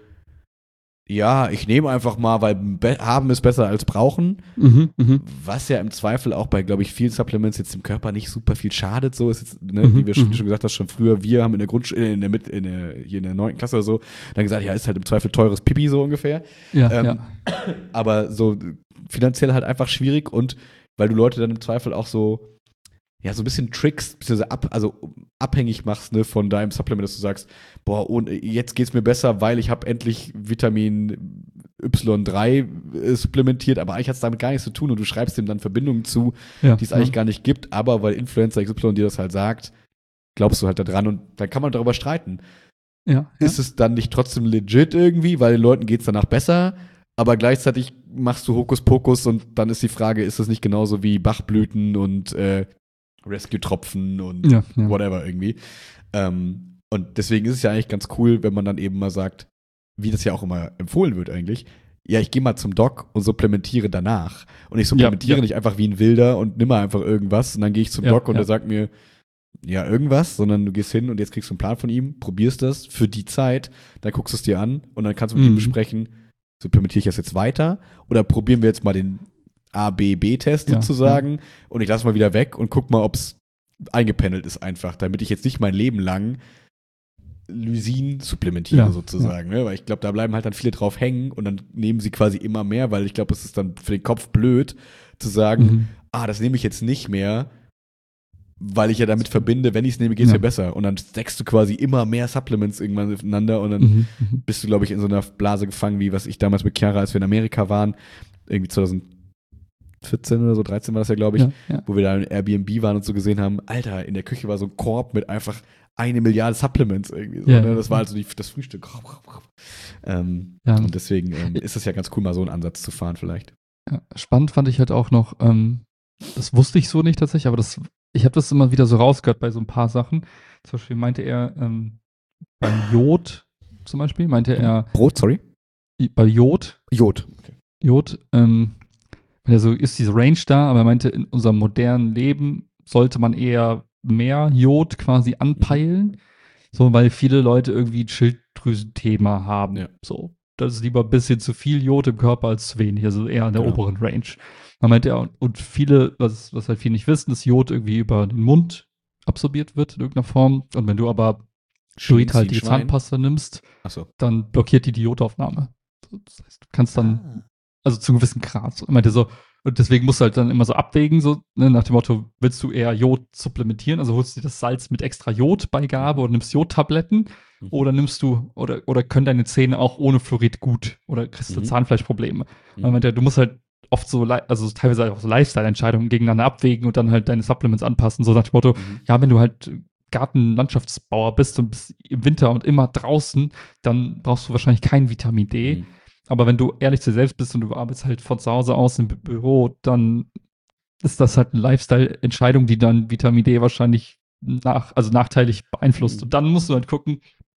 ja, ich nehme einfach mal, weil be- haben ist besser als brauchen, Mhm. Mhm. was ja im Zweifel auch bei, glaube ich, vielen Supplements jetzt dem Körper nicht super viel schadet, so ist jetzt, ne, Mhm, wie wir schon, mhm. schon gesagt hast, schon früher, wir haben in der Grundschule, in der, Mit- in der, hier in der neunten Klasse oder so, dann gesagt, ja, ist halt im Zweifel teures Pipi, so ungefähr. Ja, Ähm, ja. Aber so finanziell halt einfach schwierig und weil du Leute dann im Zweifel auch so, ja, so ein bisschen trickst, beziehungsweise ab, also abhängig machst, ne, von deinem Supplement, dass du sagst, boah, und jetzt geht's mir besser, weil ich habe endlich Vitamin Y drei äh, supplementiert, aber eigentlich hat es damit gar nichts zu tun und du schreibst dem dann Verbindungen zu, Ja, die es eigentlich ja. gar nicht gibt, aber weil Influencer X Y dir das halt sagt, glaubst du halt da dran und dann kann man darüber streiten. Ja, ja. Ist es dann nicht trotzdem legit irgendwie, weil den Leuten geht's danach besser, aber gleichzeitig machst du Hokuspokus und dann ist die Frage, ist das nicht genauso wie Bachblüten und äh, Rescue-Tropfen und Ja, ja. whatever irgendwie. Ähm, und deswegen ist es ja eigentlich ganz cool, wenn man dann eben mal sagt, wie das ja auch immer empfohlen wird eigentlich, ja, ich gehe mal zum Doc und supplementiere danach. Und ich supplementiere Ja, ja. nicht einfach wie ein Wilder und nimm mal einfach irgendwas und dann gehe ich zum Ja, Doc und ja. der sagt mir, ja, irgendwas, sondern du gehst hin und jetzt kriegst du einen Plan von ihm, probierst das für die Zeit, dann guckst du es dir an und dann kannst du mit Mhm. ihm besprechen, supplementiere ich das jetzt weiter oder probieren wir jetzt mal den A B B-Test Ja, sozusagen und ich lasse mal wieder weg und guck mal, ob es eingependelt ist einfach, damit ich jetzt nicht mein Leben lang Lysin supplementiere Ja, sozusagen, ne? Weil ich glaube, da bleiben halt dann viele drauf hängen und dann nehmen sie quasi immer mehr, weil ich glaube, es ist dann für den Kopf blöd zu sagen, Mhm. ah, das nehme ich jetzt nicht mehr, weil ich ja damit verbinde, wenn ich es nehme, geht es Ja. mir besser. Und dann steckst du quasi immer mehr Supplements irgendwann aufeinander und dann Mhm. Mhm. bist du, glaube ich, in so einer Blase gefangen, wie was ich damals mit Chiara, als wir in Amerika waren, irgendwie zwanzig vierzehn oder so, dreizehn war das ja, glaube ich, Ja, ja. wo wir da in Airbnb waren und so gesehen haben, Alter, in der Küche war so ein Korb mit einfach eine Milliarde Supplements irgendwie. So, Ja, ne? ja. Das war also die, das Frühstück. Ähm, Ja. Und deswegen ähm, ist es ja ganz cool, mal so einen Ansatz zu fahren vielleicht. Ja, spannend fand ich halt auch noch, ähm, das wusste ich so nicht tatsächlich, aber das, ich habe das immer wieder so rausgehört bei so ein paar Sachen. Zum Beispiel meinte er, ähm, beim Jod zum Beispiel, meinte er, Brot, sorry? i- bei Jod, Jod. Okay. Jod, ähm, also ist diese Range da, aber er meinte, in unserem modernen Leben sollte man eher mehr Jod quasi anpeilen, so, weil viele Leute irgendwie ein Schilddrüsenthema haben. Ja. So, das ist lieber ein bisschen zu viel Jod im Körper als zu wenig, also eher in der Genau. oberen Range. Man meinte ja, und viele, was, was halt viele nicht wissen, dass Jod irgendwie über den Mund absorbiert wird in irgendeiner Form. Und wenn du aber fluidhaltige Schwein. Zahnpasta nimmst, Achso. dann blockiert die die Jodaufnahme. Das heißt, du kannst dann, Ah. also zu einem gewissen Grad. So, er meinte so, und deswegen musst du halt dann immer so abwägen, so, ne, nach dem Motto, willst du eher Jod supplementieren, also holst du dir das Salz mit extra Jodbeigabe und nimmst Jodtabletten, Mhm. oder nimmst du, oder, oder können deine Zähne auch ohne Fluorid gut, oder kriegst du Mhm. Zahnfleischprobleme. Mhm. Weil meinte er, du musst halt oft so, li- also teilweise auch so Lifestyle-Entscheidungen gegeneinander abwägen und dann halt deine Supplements anpassen, so nach dem Motto, Mhm. ja, wenn du halt Gartenlandschaftsbauer bist und bist im Winter und immer draußen, dann brauchst du wahrscheinlich kein Vitamin D. Mhm. Aber wenn du ehrlich zu dir selbst bist und du arbeitest halt von zu Hause aus im Bü- Büro, dann ist das halt eine Lifestyle-Entscheidung, die dann Vitamin D wahrscheinlich nach, also nachteilig beeinflusst. Mhm. Und dann musst du halt gucken,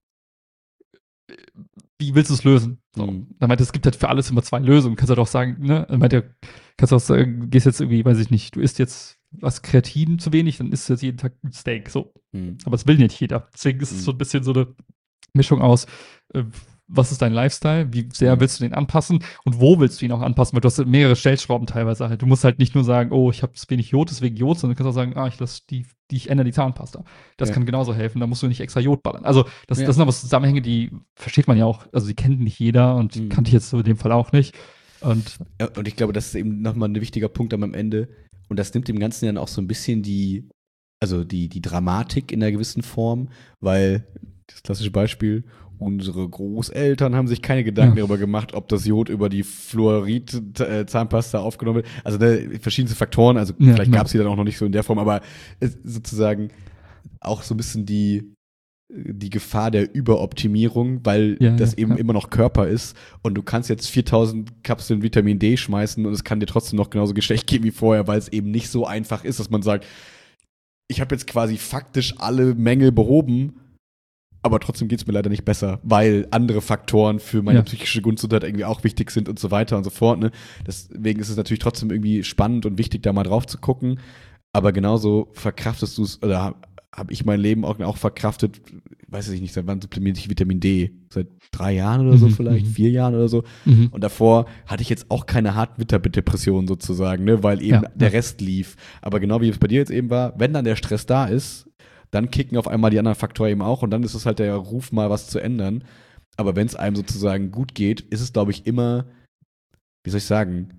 wie willst du es lösen? So. Mhm. Er meinte, es gibt halt für alles immer zwei Lösungen. Kannst halt auch sagen, ne? Er meinte, kannst auch sagen, du gehst jetzt irgendwie, weiß ich nicht, du isst jetzt was Kreatin zu wenig, dann isst du jetzt jeden Tag ein Steak. So. Mhm. Aber das will nicht jeder. Deswegen ist es Mhm. so ein bisschen so eine Mischung aus, äh, was ist dein Lifestyle, wie sehr Mhm. willst du den anpassen und wo willst du ihn auch anpassen, weil du hast halt mehrere Stellschrauben teilweise halt. Du musst halt nicht nur sagen, oh, ich habe wenig Jod, deswegen Jod, sondern du kannst auch sagen, ah, ich lasse die, die ich ändere die Zahnpasta. Das Ja. kann genauso helfen, da musst du nicht extra Jod ballern. Also das, Ja. das sind aber Zusammenhänge, die versteht man ja auch, also die kennt nicht jeder und Mhm. kannte ich jetzt so in dem Fall auch nicht. Und Ja, und ich glaube, das ist eben nochmal ein wichtiger Punkt am Ende. Und das nimmt dem Ganzen dann auch so ein bisschen die, also die, die Dramatik in einer gewissen Form, weil das klassische Beispiel, unsere Großeltern haben sich keine Gedanken Ja. darüber gemacht, ob das Jod über die Fluorid-Zahnpasta aufgenommen wird. Also ne, verschiedenste Faktoren, also Ja, vielleicht ja. gab es die dann auch noch nicht so in der Form, aber es, sozusagen auch so ein bisschen die, die Gefahr der Überoptimierung, weil Ja, das ja, eben ja. immer noch Körper ist und du kannst jetzt viertausend Kapseln Vitamin D schmeißen und es kann dir trotzdem noch genauso Geschlecht geben wie vorher, weil es eben nicht so einfach ist, dass man sagt, ich habe jetzt quasi faktisch alle Mängel behoben, aber trotzdem geht es mir leider nicht besser, weil andere Faktoren für meine Ja. psychische Gesundheit irgendwie auch wichtig sind und so weiter und so fort. Ne? Deswegen ist es natürlich trotzdem irgendwie spannend und wichtig, da mal drauf zu gucken. Aber genauso verkraftest du es, oder habe hab ich mein Leben auch, auch verkraftet, weiß ich nicht, seit wann supplementiere ich Vitamin D? Seit drei Jahren oder so Mhm, vielleicht, mhm. vier Jahren oder so. Mhm. Und davor hatte ich jetzt auch keine harten Winterdepressionen sozusagen, ne, weil eben Ja, der ja. Rest lief. Aber genau wie es bei dir jetzt eben war, wenn dann der Stress da ist, dann kicken auf einmal die anderen Faktoren eben auch und dann ist es halt der Ruf, mal was zu ändern. Aber wenn es einem sozusagen gut geht, ist es, glaube ich, immer, wie soll ich sagen,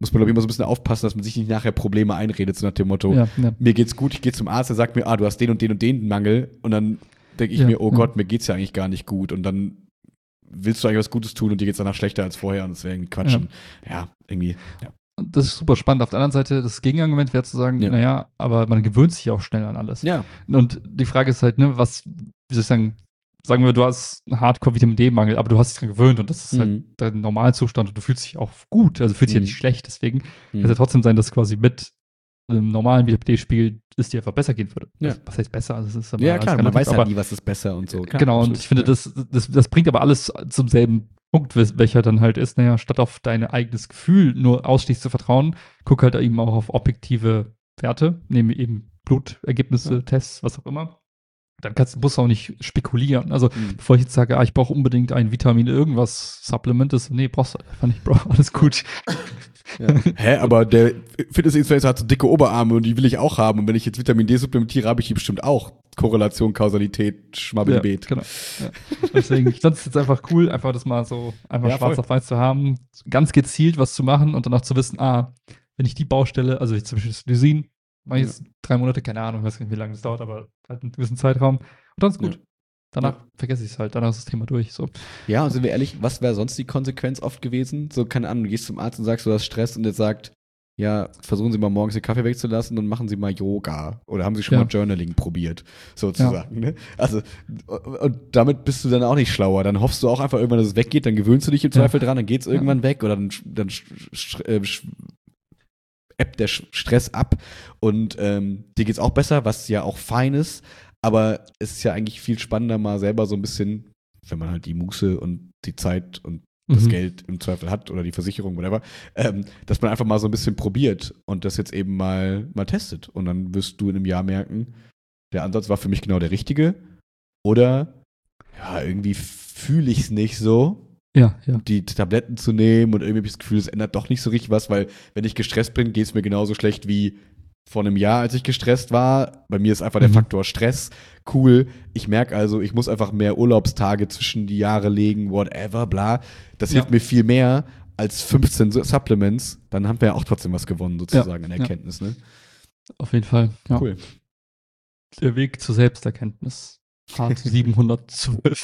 muss man, glaube ich, immer so ein bisschen aufpassen, dass man sich nicht nachher Probleme einredet, so nach dem Motto, Ja, ja. mir geht's gut, ich gehe zum Arzt, der sagt mir, ah, du hast den und den und den Mangel und dann denke ich Ja, mir, oh ja. Gott, mir geht's ja eigentlich gar nicht gut und dann willst du eigentlich was Gutes tun und dir geht's danach schlechter als vorher und das wäre irgendwie Quatsch. Ja. Und ja, irgendwie, ja. Und das ist super spannend. Auf der anderen Seite, das Gegenargument wäre zu sagen, Ja. naja, aber man gewöhnt sich auch schnell an alles. Ja, Und die Frage ist halt, ne, was, wie soll ich sagen, sagen wir, du hast einen Hardcore-Vitamin-D-Mangel, aber du hast dich dran gewöhnt und das ist halt Mhm. dein Normalzustand und du fühlst dich auch gut, also fühlst dich ja Mhm. nicht schlecht, deswegen Mhm. kann es ja trotzdem sein, dass quasi mit einem normalen Vitamin-D-Spiegel es dir einfach besser gehen würde. Ja. Was heißt besser? Also es ist aber ja alles klar, man relativ, weiß aber halt nie, was ist besser und so. Klar, genau, und absolut. ich finde, Ja. das, das, das bringt aber alles zum selben Punkt, wes- welcher dann halt ist, naja, statt auf dein eigenes Gefühl nur ausschließlich zu vertrauen, guck halt eben auch auf objektive Werte, nehme eben Blutergebnisse, Ja. Tests, was auch immer. Dann kannst, musst du auch nicht spekulieren. Also, Mhm. bevor ich jetzt sage, ah, ich brauche unbedingt ein Vitamin irgendwas Supplement, ist, nee, brauchst du einfach nicht, Bro, alles gut. Ja. Hä, aber der Fitness-Influencer hat so dicke Oberarme und die will ich auch haben. Und wenn ich jetzt Vitamin D supplementiere, habe ich die bestimmt auch. Korrelation, Kausalität, Schmabbelibet. Ja, genau. Ja. Deswegen, ich fand es jetzt einfach cool, einfach das mal so einfach Ja, schwarz voll. auf weiß zu haben, ganz gezielt was zu machen und dann auch zu wissen, ah, wenn ich die Baustelle, also ich zum Beispiel das Lysin, mache ich jetzt drei Monate, keine Ahnung, ich weiß nicht, wie lange das dauert, aber halt einen gewissen Zeitraum und dann ist gut. Ja. Danach Ja. vergesse ich es halt, danach ist das Thema durch. So. Ja, und sind wir ehrlich, was wäre sonst die Konsequenz oft gewesen? So, keine Ahnung, du gehst zum Arzt und sagst, du hast Stress und der sagt, ja, versuchen Sie mal morgens den Kaffee wegzulassen und machen Sie mal Yoga. Oder haben Sie schon Ja. mal Journaling probiert, sozusagen. Ne? Also, und damit bist du dann auch nicht schlauer. Dann hoffst du auch einfach irgendwann, dass es weggeht, dann gewöhnst du dich im Ja. Zweifel dran, dann geht es Ja. irgendwann weg oder dann, dann sch- sch- äh, sch- ebbt der Sch- Stress ab und ähm, dir geht's auch besser, was ja auch fein ist. Aber es ist ja eigentlich viel spannender, mal selber so ein bisschen, wenn man halt die Muße und die Zeit und das Mhm. Geld im Zweifel hat oder die Versicherung, whatever, ähm, dass man einfach mal so ein bisschen probiert und das jetzt eben mal, mal testet. Und dann wirst du in einem Jahr merken, der Ansatz war für mich genau der richtige. Oder, ja, irgendwie fühle ich es nicht so, Ja, ja. die Tabletten zu nehmen und irgendwie habe ich das Gefühl, es ändert doch nicht so richtig was, weil wenn ich gestresst bin, geht es mir genauso schlecht wie vor einem Jahr, als ich gestresst war. Bei mir ist einfach der Mhm. Faktor Stress cool. Ich merke also, ich muss einfach mehr Urlaubstage zwischen die Jahre legen, whatever, bla. Das Ja. hilft mir viel mehr als fünfzehn Su- Supplements. Dann haben wir ja auch trotzdem was gewonnen, sozusagen, an Ja. Erkenntnis. Ne? Auf jeden Fall. Ja. Cool. Der Weg zur Selbsterkenntnis. Part siebenhundertzwölf.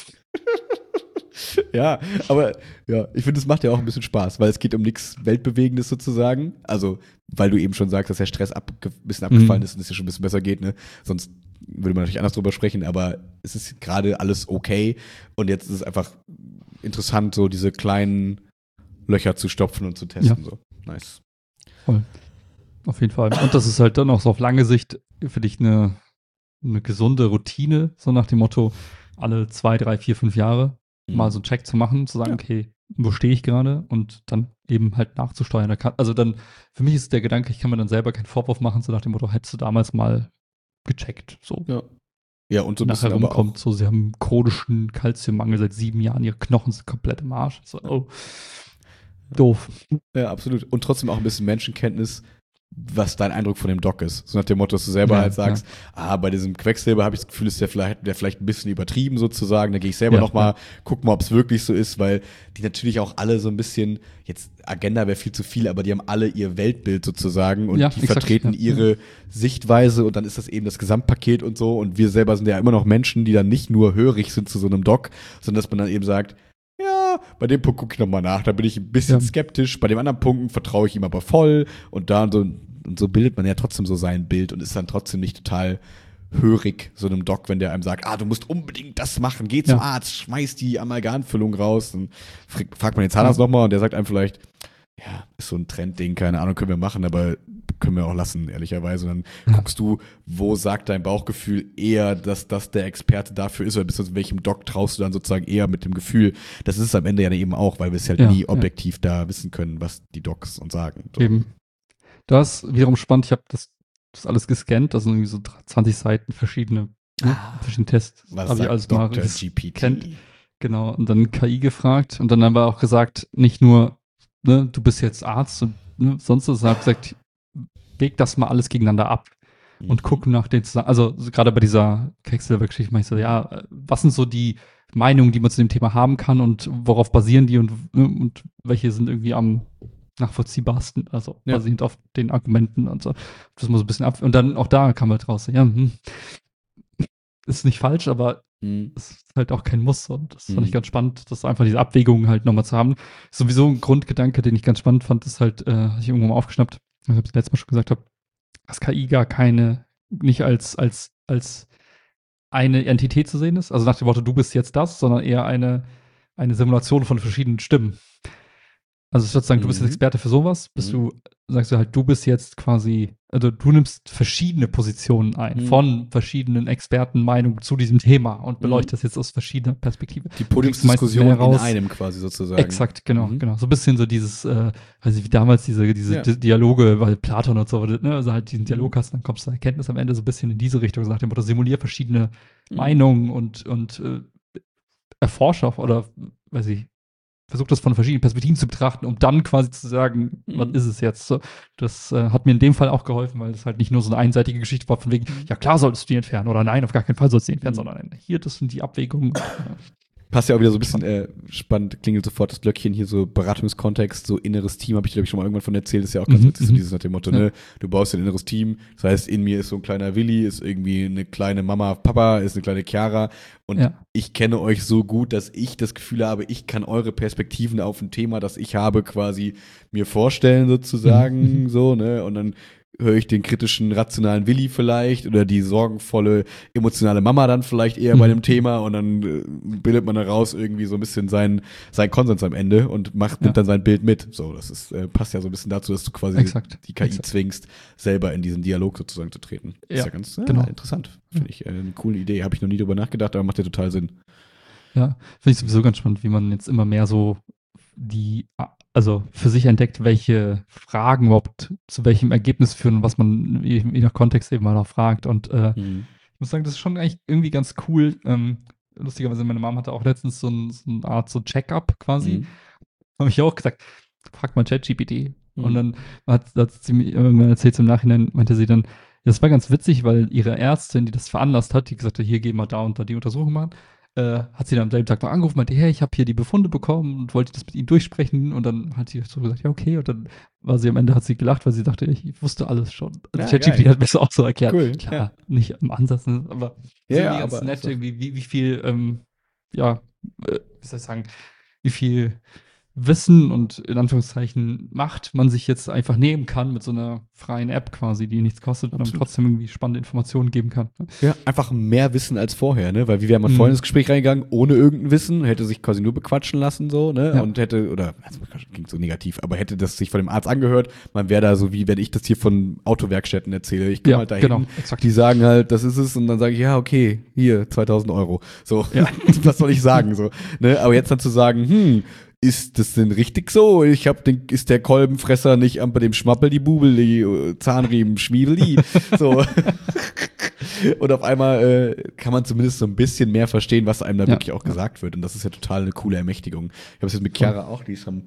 Ja, aber ja, ich finde, es macht ja auch ein bisschen Spaß, weil es geht um nichts Weltbewegendes sozusagen. Also, weil du eben schon sagst, dass der Stress ab, ein bisschen abgefallen Mhm. ist und es dir schon ein bisschen besser geht, ne? Sonst würde man natürlich anders drüber sprechen, aber es ist gerade alles okay und jetzt ist es einfach interessant, so diese kleinen Löcher zu stopfen und zu testen. So. Nice. Voll. Auf jeden Fall. Und das ist halt dann auch so auf lange Sicht für dich eine, eine gesunde Routine, so nach dem Motto, alle zwei, drei, vier, fünf Jahre mal so einen Check zu machen, zu sagen, Ja. okay, wo stehe ich gerade und dann eben halt nachzusteuern. Da kann, also dann, für mich ist der Gedanke, ich kann mir dann selber keinen Vorwurf machen, so nach dem Motto, hättest du damals mal gecheckt, so. Ja. Ja, und so ein Nachher bisschen aber auch. rumkommt, so, sie haben chronischen Kalziummangel seit sieben Jahren, ihre Knochen sind komplett im Arsch. So, oh, doof. Ja, absolut. Und trotzdem auch ein bisschen Menschenkenntnis, was dein Eindruck von dem Doc ist. So nach dem Motto, dass du selber Ja, halt sagst, ah, bei diesem Quecksilber habe ich das Gefühl, ist der vielleicht, der vielleicht ein bisschen übertrieben sozusagen. Da gehe ich selber Ja, noch mal, guck mal, ob es wirklich so ist, weil die natürlich auch alle so ein bisschen, jetzt Agenda wäre viel zu viel, aber die haben alle ihr Weltbild sozusagen und Ja, die exakt, vertreten ja. ihre Sichtweise und dann ist das eben das Gesamtpaket und so und wir selber sind ja immer noch Menschen, die dann nicht nur hörig sind zu so einem Doc, sondern dass man dann eben sagt, ja, bei dem Punkt gucke ich nochmal nach, da bin ich ein bisschen Ja. skeptisch, bei den anderen Punkten vertraue ich ihm aber voll und da und so, und so bildet man ja trotzdem so sein Bild und ist dann trotzdem nicht total hörig, so einem Doc, wenn der einem sagt, ah, du musst unbedingt das machen, geh zum Ja. Arzt, schmeiß die Amalgamfüllung raus, dann fragt man den Zahnarzt nochmal und der sagt einem vielleicht, ja, ist so ein Trendding, keine Ahnung, können wir machen, aber können wir auch lassen, ehrlicherweise. Und dann Ja. guckst du, wo sagt dein Bauchgefühl eher, dass das der Experte dafür ist, oder bist du, welchem Doc traust du dann sozusagen eher mit dem Gefühl? Das ist es am Ende ja eben auch, weil wir es halt Ja, nie ja. objektiv da wissen können, was die Docs uns sagen. So. Eben. Das ist wiederum spannend, ich habe das, das alles gescannt, das sind irgendwie so zwanzig Seiten verschiedene, ne, verschiedene Tests. Was Hab ich sagt alles mal Doktor ges- G P T? kennt. Genau, und dann K I gefragt und dann haben wir auch gesagt, nicht nur, ne, du bist jetzt Arzt und ne, sonst was, sondern hab gesagt, wäg das mal alles gegeneinander ab und guck nach den zusammen, also so gerade bei dieser Quecksilber-Geschichte mache ich so, ja, äh, was sind so die Meinungen, die man zu dem Thema haben kann und worauf basieren die und, ne, und welche sind irgendwie am nachvollziehbarsten, also Ja. basierend auf den Argumenten und so. Das muss ein bisschen ab. Und dann auch da kam halt raus, ja, hm, ist nicht falsch, aber Mhm. es ist halt auch kein Muss. Und das fand Mhm. ich ganz spannend, das einfach diese Abwägung halt nochmal zu haben. Sowieso ein Grundgedanke, den ich ganz spannend fand, ist halt, äh, hatte ich irgendwo mal aufgeschnappt, was ich das letzte Mal schon gesagt habe, dass K I gar keine, nicht als, als, als eine Entität zu sehen ist. Also nach dem Motto, du bist jetzt das, sondern eher eine, eine Simulation von verschiedenen Stimmen. Also statt zu sagen, du bist jetzt Mhm. Experte für sowas, bist Mhm. du, sagst du halt, du bist jetzt quasi, also du nimmst verschiedene Positionen ein Mhm. von verschiedenen Expertenmeinungen zu diesem Thema und Mhm. beleuchtest jetzt aus verschiedener Perspektive. Die Du kriegst meistens Podiumsdiskussion mehr in raus. einem quasi sozusagen. Exakt, genau, Mhm. genau. So ein bisschen so dieses, äh, weiß ich, wie damals diese, diese Ja. Di- Dialoge, weil Platon und so, ne, also halt diesen Mhm. Dialog hast, dann kommst du zur Erkenntnis am Ende so ein bisschen in diese Richtung, so nach dem Motto, simulier verschiedene Mhm. Meinungen und, und äh, erforsche auch, oder, weiß ich, versuch das von verschiedenen Perspektiven zu betrachten, um dann quasi zu sagen, Mhm. was ist es jetzt? So, das äh, hat mir in dem Fall auch geholfen, weil das halt nicht nur so eine einseitige Geschichte war, von wegen, ja klar solltest du die entfernen oder nein, auf gar keinen Fall sollst du die entfernen, Mhm. sondern hier, das sind die Abwägungen. Und, äh, Passt ja auch wieder so ein bisschen äh, spannend, klingelt sofort das Glöckchen hier, so Beratungskontext, so inneres Team, habe ich glaube ich schon mal irgendwann von erzählt, ist ja auch ganz Mhm, witzig, so mhm. dieses nach dem Motto, Ja. ne, du baust ein inneres Team, das heißt, in mir ist so ein kleiner Willi, ist irgendwie eine kleine Mama, Papa, ist eine kleine Chiara und Ja. ich kenne euch so gut, dass ich das Gefühl habe, ich kann eure Perspektiven auf ein Thema, das ich habe, quasi mir vorstellen sozusagen, Mhm. so, ne, und dann höre ich den kritischen, rationalen Willi vielleicht oder die sorgenvolle, emotionale Mama dann vielleicht eher bei Mhm. dem Thema und dann äh, bildet man daraus irgendwie so ein bisschen seinen, seinen Konsens am Ende und macht, nimmt Ja. dann sein Bild mit. So, das ist, äh, passt ja so ein bisschen dazu, dass du quasi Exakt. die K I Exakt. zwingst, selber in diesen Dialog sozusagen zu treten. Das ist Ja, ja ganz ja, genau. interessant. Finde ich äh, eine coole Idee. Habe ich noch nie drüber nachgedacht, aber macht ja total Sinn. Ja, finde ich sowieso ganz spannend, wie man jetzt immer mehr so die, also für sich entdeckt, welche Fragen überhaupt zu welchem Ergebnis führen und was man je, je nach Kontext eben mal auch fragt. Und äh, Mhm. ich muss sagen, das ist schon eigentlich irgendwie ganz cool. Ähm, lustigerweise, meine Mom hatte auch letztens so, ein, so eine Art so Check-up quasi. Mhm. Habe ich auch gesagt, frag mal ChatGPT. Mhm. Und dann hat, hat sie mir irgendwann erzählt, im Nachhinein meinte sie dann, das war ganz witzig, weil ihre Ärztin, die das veranlasst hat, die gesagt hat, hier geh mal da und da die Untersuchung machen, äh, hat sie dann am selben Tag noch angerufen, meinte, hey, ich habe hier die Befunde bekommen und wollte das mit ihnen durchsprechen. Und dann hat sie so gesagt, ja, okay. Und dann war sie am Ende, hat sie gelacht, weil sie dachte, ich wusste alles schon. Ja, Also ChatGPT geil. hat mir das auch so erklärt. Cool, Klar, ja. nicht im Ansatz, ne, aber Ja, so ja, irgendwie ganz aber nett, ist doch- irgendwie, wie, wie viel, ähm, ja, äh, wie soll ich sagen, wie viel Wissen und in Anführungszeichen Macht man sich jetzt einfach nehmen kann mit so einer freien App quasi, die nichts kostet und dann Absolut. trotzdem irgendwie spannende Informationen geben kann. Ne? Ja, einfach mehr Wissen als vorher, ne? Weil wie wäre man Mhm. vorhin ins Gespräch reingegangen, ohne irgendein Wissen, hätte sich quasi nur bequatschen lassen, so, ne? Ja. Und hätte, oder, also klingt so negativ, aber hätte das sich von dem Arzt angehört, man wäre da so wie, wenn ich das hier von Autowerkstatten erzähle. Ich komme Ja, halt dahin, genau, exakt. die sagen halt, das ist es, und dann sage ich, ja, okay, hier, zweitausend Euro. So, Ja. was soll ich sagen, so, ne? Aber jetzt dann zu sagen, hm, ist das denn richtig so? Ich hab den, ist der Kolbenfresser nicht am bei dem Schmappel die Bubel, die äh, Zahnriemen, Schmiebel die? So. Und auf einmal äh, kann man zumindest so ein bisschen mehr verstehen, was einem da Ja, wirklich auch ja. gesagt wird. Und das ist ja total eine coole Ermächtigung. Ich habe es jetzt mit Chiara auch, die ist am,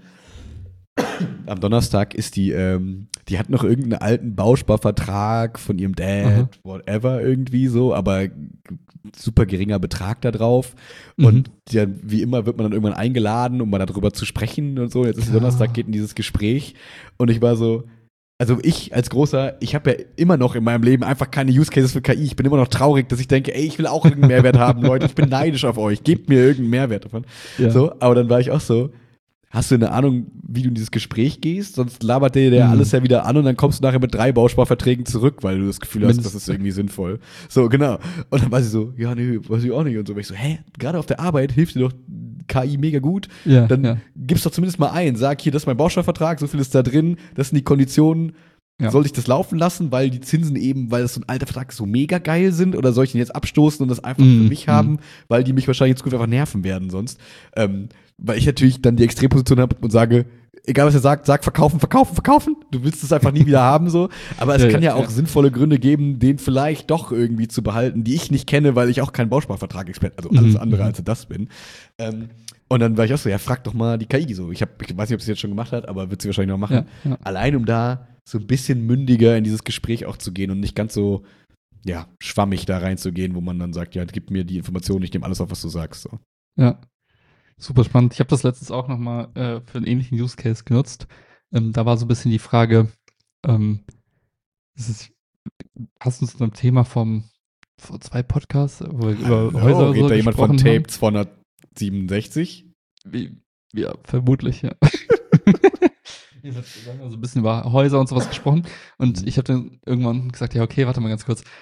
am Donnerstag ist die, ähm, die hat noch irgendeinen alten Bausparvertrag von ihrem Dad, Aha. whatever irgendwie so, aber super geringer Betrag da drauf. Mhm. Und ja, wie immer wird man dann irgendwann eingeladen, um mal darüber zu sprechen und so. Jetzt ist Klar. Donnerstag, geht in dieses Gespräch. Und ich war so, also ich als Großer, ich habe ja immer noch in meinem Leben einfach keine Use Cases für K I. Ich bin immer noch traurig, dass ich denke, ey, ich will auch irgendeinen Mehrwert haben, Leute. Ich bin neidisch auf euch. Gebt mir irgendeinen Mehrwert davon. Ja. So, aber dann war ich auch so, hast du eine Ahnung, wie du in dieses Gespräch gehst? Sonst labert der, der Mhm. alles ja wieder an und dann kommst du nachher mit drei Bausparverträgen zurück, weil du das Gefühl hast, das Mindestens. ist irgendwie sinnvoll. So, genau. Und dann war sie so, ja, nee, weiß ich auch nicht. Und so, war ich so, hä, gerade auf der Arbeit hilft dir doch K I mega gut. Ja, Dann ja. gib's doch zumindest mal ein. Sag hier, das ist mein Bausparvertrag, so viel ist da drin, das sind die Konditionen. Ja. Soll ich das laufen lassen, weil die Zinsen eben, weil das so ein alter Vertrag ist, so mega geil sind? Oder soll ich den jetzt abstoßen und das einfach Mhm, für mich haben, weil die mich wahrscheinlich in Zukunft einfach nerven werden sonst? Ähm, weil ich natürlich dann die Extremposition habe und sage, egal was er sagt, sag verkaufen, verkaufen, verkaufen. Du willst es einfach nie wieder haben so. Aber es Ja, kann ja, ja, auch ja. sinnvolle Gründe geben, den vielleicht doch irgendwie zu behalten, die ich nicht kenne, weil ich auch kein Bausparvertrag-Experte, also alles Mhm, andere mhm. als das bin. Ähm, und dann war ich auch so, ja, frag doch mal die K I so. Ich, hab, ich weiß nicht, ob sie jetzt schon gemacht hat, aber wird sie wahrscheinlich noch machen. Ja, ja. Allein um da so ein bisschen mündiger in dieses Gespräch auch zu gehen und nicht ganz so, ja, schwammig da reinzugehen, wo man dann sagt, ja, gib mir die Informationen, ich nehme alles auf, was du sagst. So. Ja, super spannend. Ich habe das letztens auch nochmal äh, für einen ähnlichen Use Case genutzt. Ähm, da war so ein bisschen die Frage, ähm, das ist, hast du zu einem Thema vom vor zwei Podcasts, wo wir über Hallo, Häuser redet so da jemand von gesprochen haben? Tape zweihundertsiebenundsechzig? Wie, ja, vermutlich, ja. Wir haben so ein bisschen über Häuser und sowas gesprochen. Und Mhm. ich habe dann irgendwann gesagt, ja, okay, warte mal ganz kurz.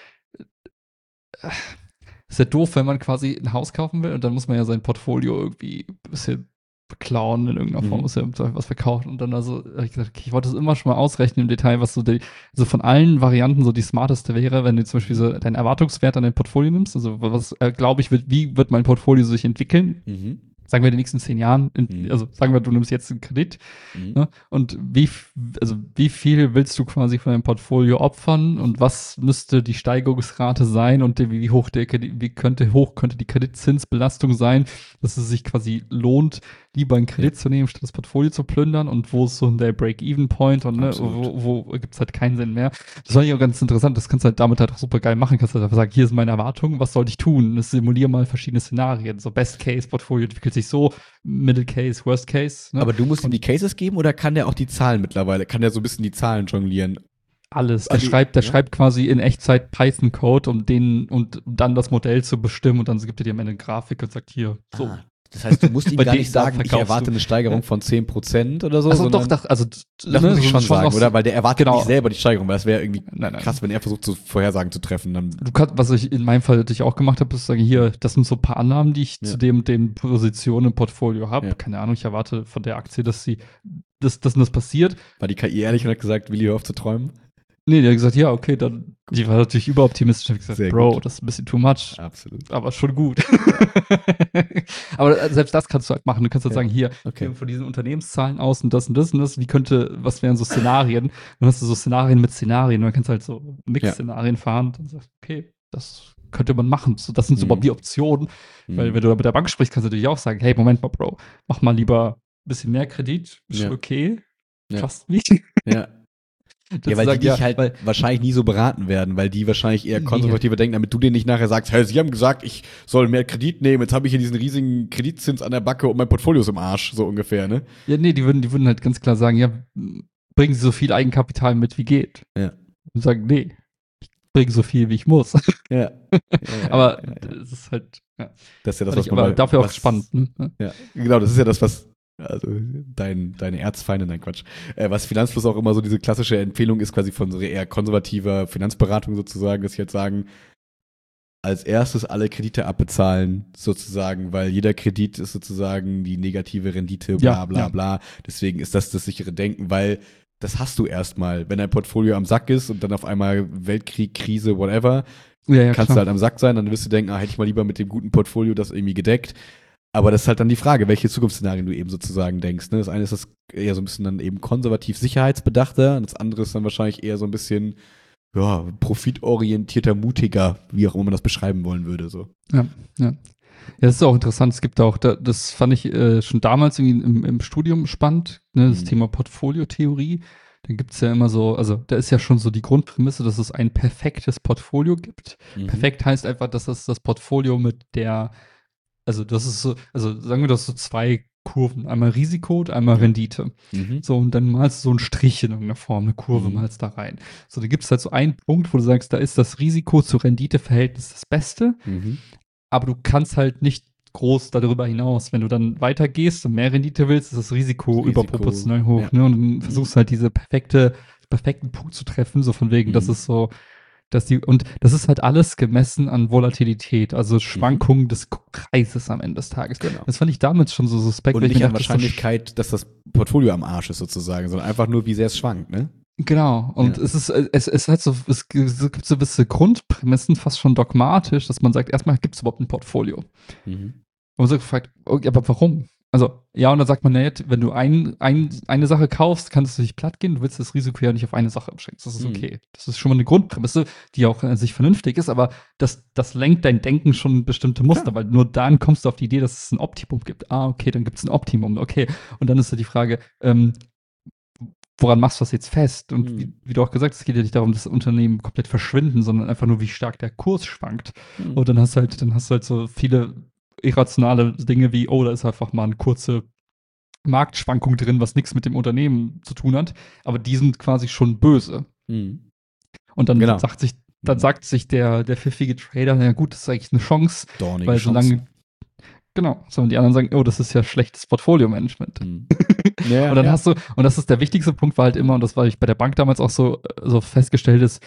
Ist ja doof, wenn man quasi ein Haus kaufen will und dann muss man ja sein Portfolio irgendwie ein bisschen klauen in irgendeiner Form, Mhm. muss ja was verkauft. Und dann also habe ich gesagt, okay, ich wollte das immer schon mal ausrechnen im Detail, was so die, also von allen Varianten so die smarteste wäre, wenn du zum Beispiel so deinen Erwartungswert an dein Portfolio nimmst. Also was, äh, glaube ich, wird, wie wird mein Portfolio sich entwickeln? Mhm. Sagen wir in den nächsten zehn Jahren, in, Mhm. also sagen wir, du nimmst jetzt einen Kredit, Mhm. ne? Und wie, f- also wie viel willst du quasi von deinem Portfolio opfern und was müsste die Steigerungsrate sein und die, wie hoch der Kredit, wie könnte hoch könnte die Kreditzinsbelastung sein, dass es sich quasi lohnt, lieber einen Kredit Ja. zu nehmen, statt das Portfolio zu plündern und wo ist so der Break-Even-Point und ne, Absolut. wo, wo gibt es halt keinen Sinn mehr. Das fand ich auch ganz interessant, das kannst du halt damit halt auch super geil machen, kannst halt einfach sagen, hier ist meine Erwartung, was sollte ich tun? Das simuliere mal verschiedene Szenarien, so Best-Case-Portfolio entwickelt sich so, Middle Case, Worst Case. Ne? Aber du musst ihm Und die Cases geben oder kann der auch die Zahlen mittlerweile? Kann der so ein bisschen die Zahlen jonglieren? alles. Ah, Der die, schreibt, der ja? schreibt quasi in Echtzeit Python-Code, um den und dann das Modell zu bestimmen und dann gibt er dir am Ende eine Grafik und sagt, hier, so. Ah, das heißt, du musst ihm Bei gar dem nicht da sagen, ich verkaufst erwarte du. eine Steigerung Ja. von zehn Prozent oder so, Also doch, sondern doch, also das ne, muss ich so schon sagen, noch- oder? Weil der erwartet genau. nicht selber die Steigerung, weil das wäre irgendwie Nein, nein. krass, wenn er versucht, so Vorhersagen zu treffen. Dann, Du kannst, was ich in meinem Fall natürlich auch gemacht habe, ist sagen, hier, das sind so ein paar Annahmen, die ich Ja. zu dem, den Positionen im Portfolio habe. Ja. Keine Ahnung, ich erwarte von der Aktie, dass sie, dass, dass das passiert. war die K I ehrlich und hat gesagt, Willi, hör auf zu träumen? Nee, der hat gesagt, ja, okay, dann, die war natürlich überoptimistisch. Ich habe gesagt, Sehr Bro, gut. das ist ein bisschen too much. Absolut. Aber schon gut. Aber äh, selbst das kannst du halt machen. Du kannst halt Ja, sagen, hier, okay. wir von diesen Unternehmenszahlen aus und das und das und das, wie könnte, was wären so Szenarien? Dann hast du so Szenarien mit Szenarien. Und dann kannst du halt so Mix-Szenarien fahren und dann sagst, okay, das könnte man machen. So, das sind so Mhm. überhaupt die Optionen. Weil Mhm. wenn du da mit der Bank sprichst, kannst du natürlich auch sagen, hey, Moment mal, Bro, mach mal lieber ein bisschen mehr Kredit. Ist schon Ja. okay. Ja. Trust me. Ja. Ja, weil die dich halt weil, wahrscheinlich nie so beraten werden, weil die wahrscheinlich eher Nee. konservativer denken, damit du denen nicht nachher sagst, hey, sie haben gesagt, ich soll mehr Kredit nehmen, jetzt habe ich hier diesen riesigen Kreditzins an der Backe und mein Portfolio ist im Arsch, so ungefähr, ne? ja, nee, die würden, die würden halt ganz klar sagen, ja, bringen Sie so viel Eigenkapital mit, wie geht. Ja. Und sagen, nee, ich bringe so viel, wie ich muss. Ja. ja aber ja, ja. es ist halt, ja. Das ist ja das, Fand was ich man aber mal- dafür auch was, spannend. Ne? Ja, genau, das ist ja das, was, also dein, deine Erzfeinde, nein, Quatsch. Äh, was Finanzfluss auch immer so diese klassische Empfehlung ist, quasi von so eher konservativer Finanzberatung sozusagen, dass sie jetzt sagen, als erstes alle Kredite abbezahlen, sozusagen, weil jeder Kredit ist sozusagen die negative Rendite, bla Ja, bla ja. bla. Deswegen ist das das sichere Denken, weil das hast du erstmal. Wenn dein Portfolio am Sack ist und dann auf einmal Weltkrieg, Krise, whatever, Ja, ja, kannst klar. du halt am Sack sein, dann wirst du denken, ah, hätte ich mal lieber mit dem guten Portfolio das irgendwie gedeckt. Aber das ist halt dann die Frage, welche Zukunftsszenarien du eben sozusagen denkst. Ne? Das eine ist das eher so ein bisschen dann eben konservativ sicherheitsbedachter und das andere ist dann wahrscheinlich eher so ein bisschen ja, profitorientierter, mutiger, wie auch immer man das beschreiben wollen würde. So. Ja, ja. Ja, das ist auch interessant. Es gibt auch, da, das fand ich äh, schon damals irgendwie im, im Studium spannend, ne, das Mhm. Thema Portfoliotheorie. Dann gibt es ja immer so, also da ist ja schon so die Grundprämisse, dass es ein perfektes Portfolio gibt. Mhm. Perfekt heißt einfach, dass das das Portfolio mit der, also das ist so, also sagen wir das so zwei Kurven, einmal Risiko und einmal Ja. Rendite. Mhm. So, und dann malst du so einen Strich in irgendeiner Form, eine Kurve Mhm. malst da rein. So, da gibt es halt so einen Punkt, wo du sagst, da ist das Risiko zu Rendite-Verhältnis das Beste, Mhm. aber du kannst halt nicht groß darüber hinaus. Wenn du dann weitergehst und mehr Rendite willst, ist das Risiko, Das Risiko, überproportional hoch. ja. Ne? Und dann versuchst du halt diese perfekte, perfekten Punkt zu treffen, so von wegen, das Mhm. ist so, dass die, und das ist halt alles gemessen an Volatilität, also Schwankungen des Preises am Ende des Tages. Genau. Das fand ich damals schon so suspekt. Und weil ich nicht mir an dachte, das ist so Wahrscheinlichkeit, dass das Portfolio am Arsch ist sozusagen, sondern einfach nur, wie sehr es schwankt, ne? Genau, und Ja. es ist, es, es hat so, es gibt so gewisse Grundprämissen, fast schon dogmatisch, dass man sagt, erstmal gibt es überhaupt ein Portfolio. Mhm. Und man so gefragt, okay, aber warum? Also, ja, und dann sagt man, naja, wenn du ein, ein, eine Sache kaufst, kannst du nicht platt gehen, du willst das Risiko ja nicht auf eine Sache beschränken. Das ist Mhm. okay. Das ist schon mal eine Grundprämisse, die auch an sich vernünftig ist, aber das, das lenkt dein Denken schon in bestimmte Muster, Klar. weil nur dann kommst du auf die Idee, dass es ein Optimum gibt. Ah, okay, dann gibt es ein Optimum, okay. Und dann ist ja die Frage, ähm, woran machst du das jetzt fest? Und Mhm. wie, wie du auch gesagt hast, es geht ja nicht darum, dass Unternehmen komplett verschwinden, sondern einfach nur, wie stark der Kurs schwankt. Mhm. Und dann hast du halt, dann hast du halt so viele irrationale Dinge wie, oh, da ist einfach mal eine kurze Marktschwankung drin, was nichts mit dem Unternehmen zu tun hat, aber die sind quasi schon böse. Mhm. Und dann Genau. sagt sich, dann Mhm. sagt sich der, der pfiffige Trader, na gut, das ist eigentlich eine Chance, Dornige weil Chancen. solange, genau, sondern die anderen sagen, oh, das ist ja schlechtes Portfolio-Management. Mhm. Ja, Und dann ja. hast du, und das ist der wichtigste Punkt, war halt immer, und das war ich bei der Bank damals auch so, so festgestellt ist,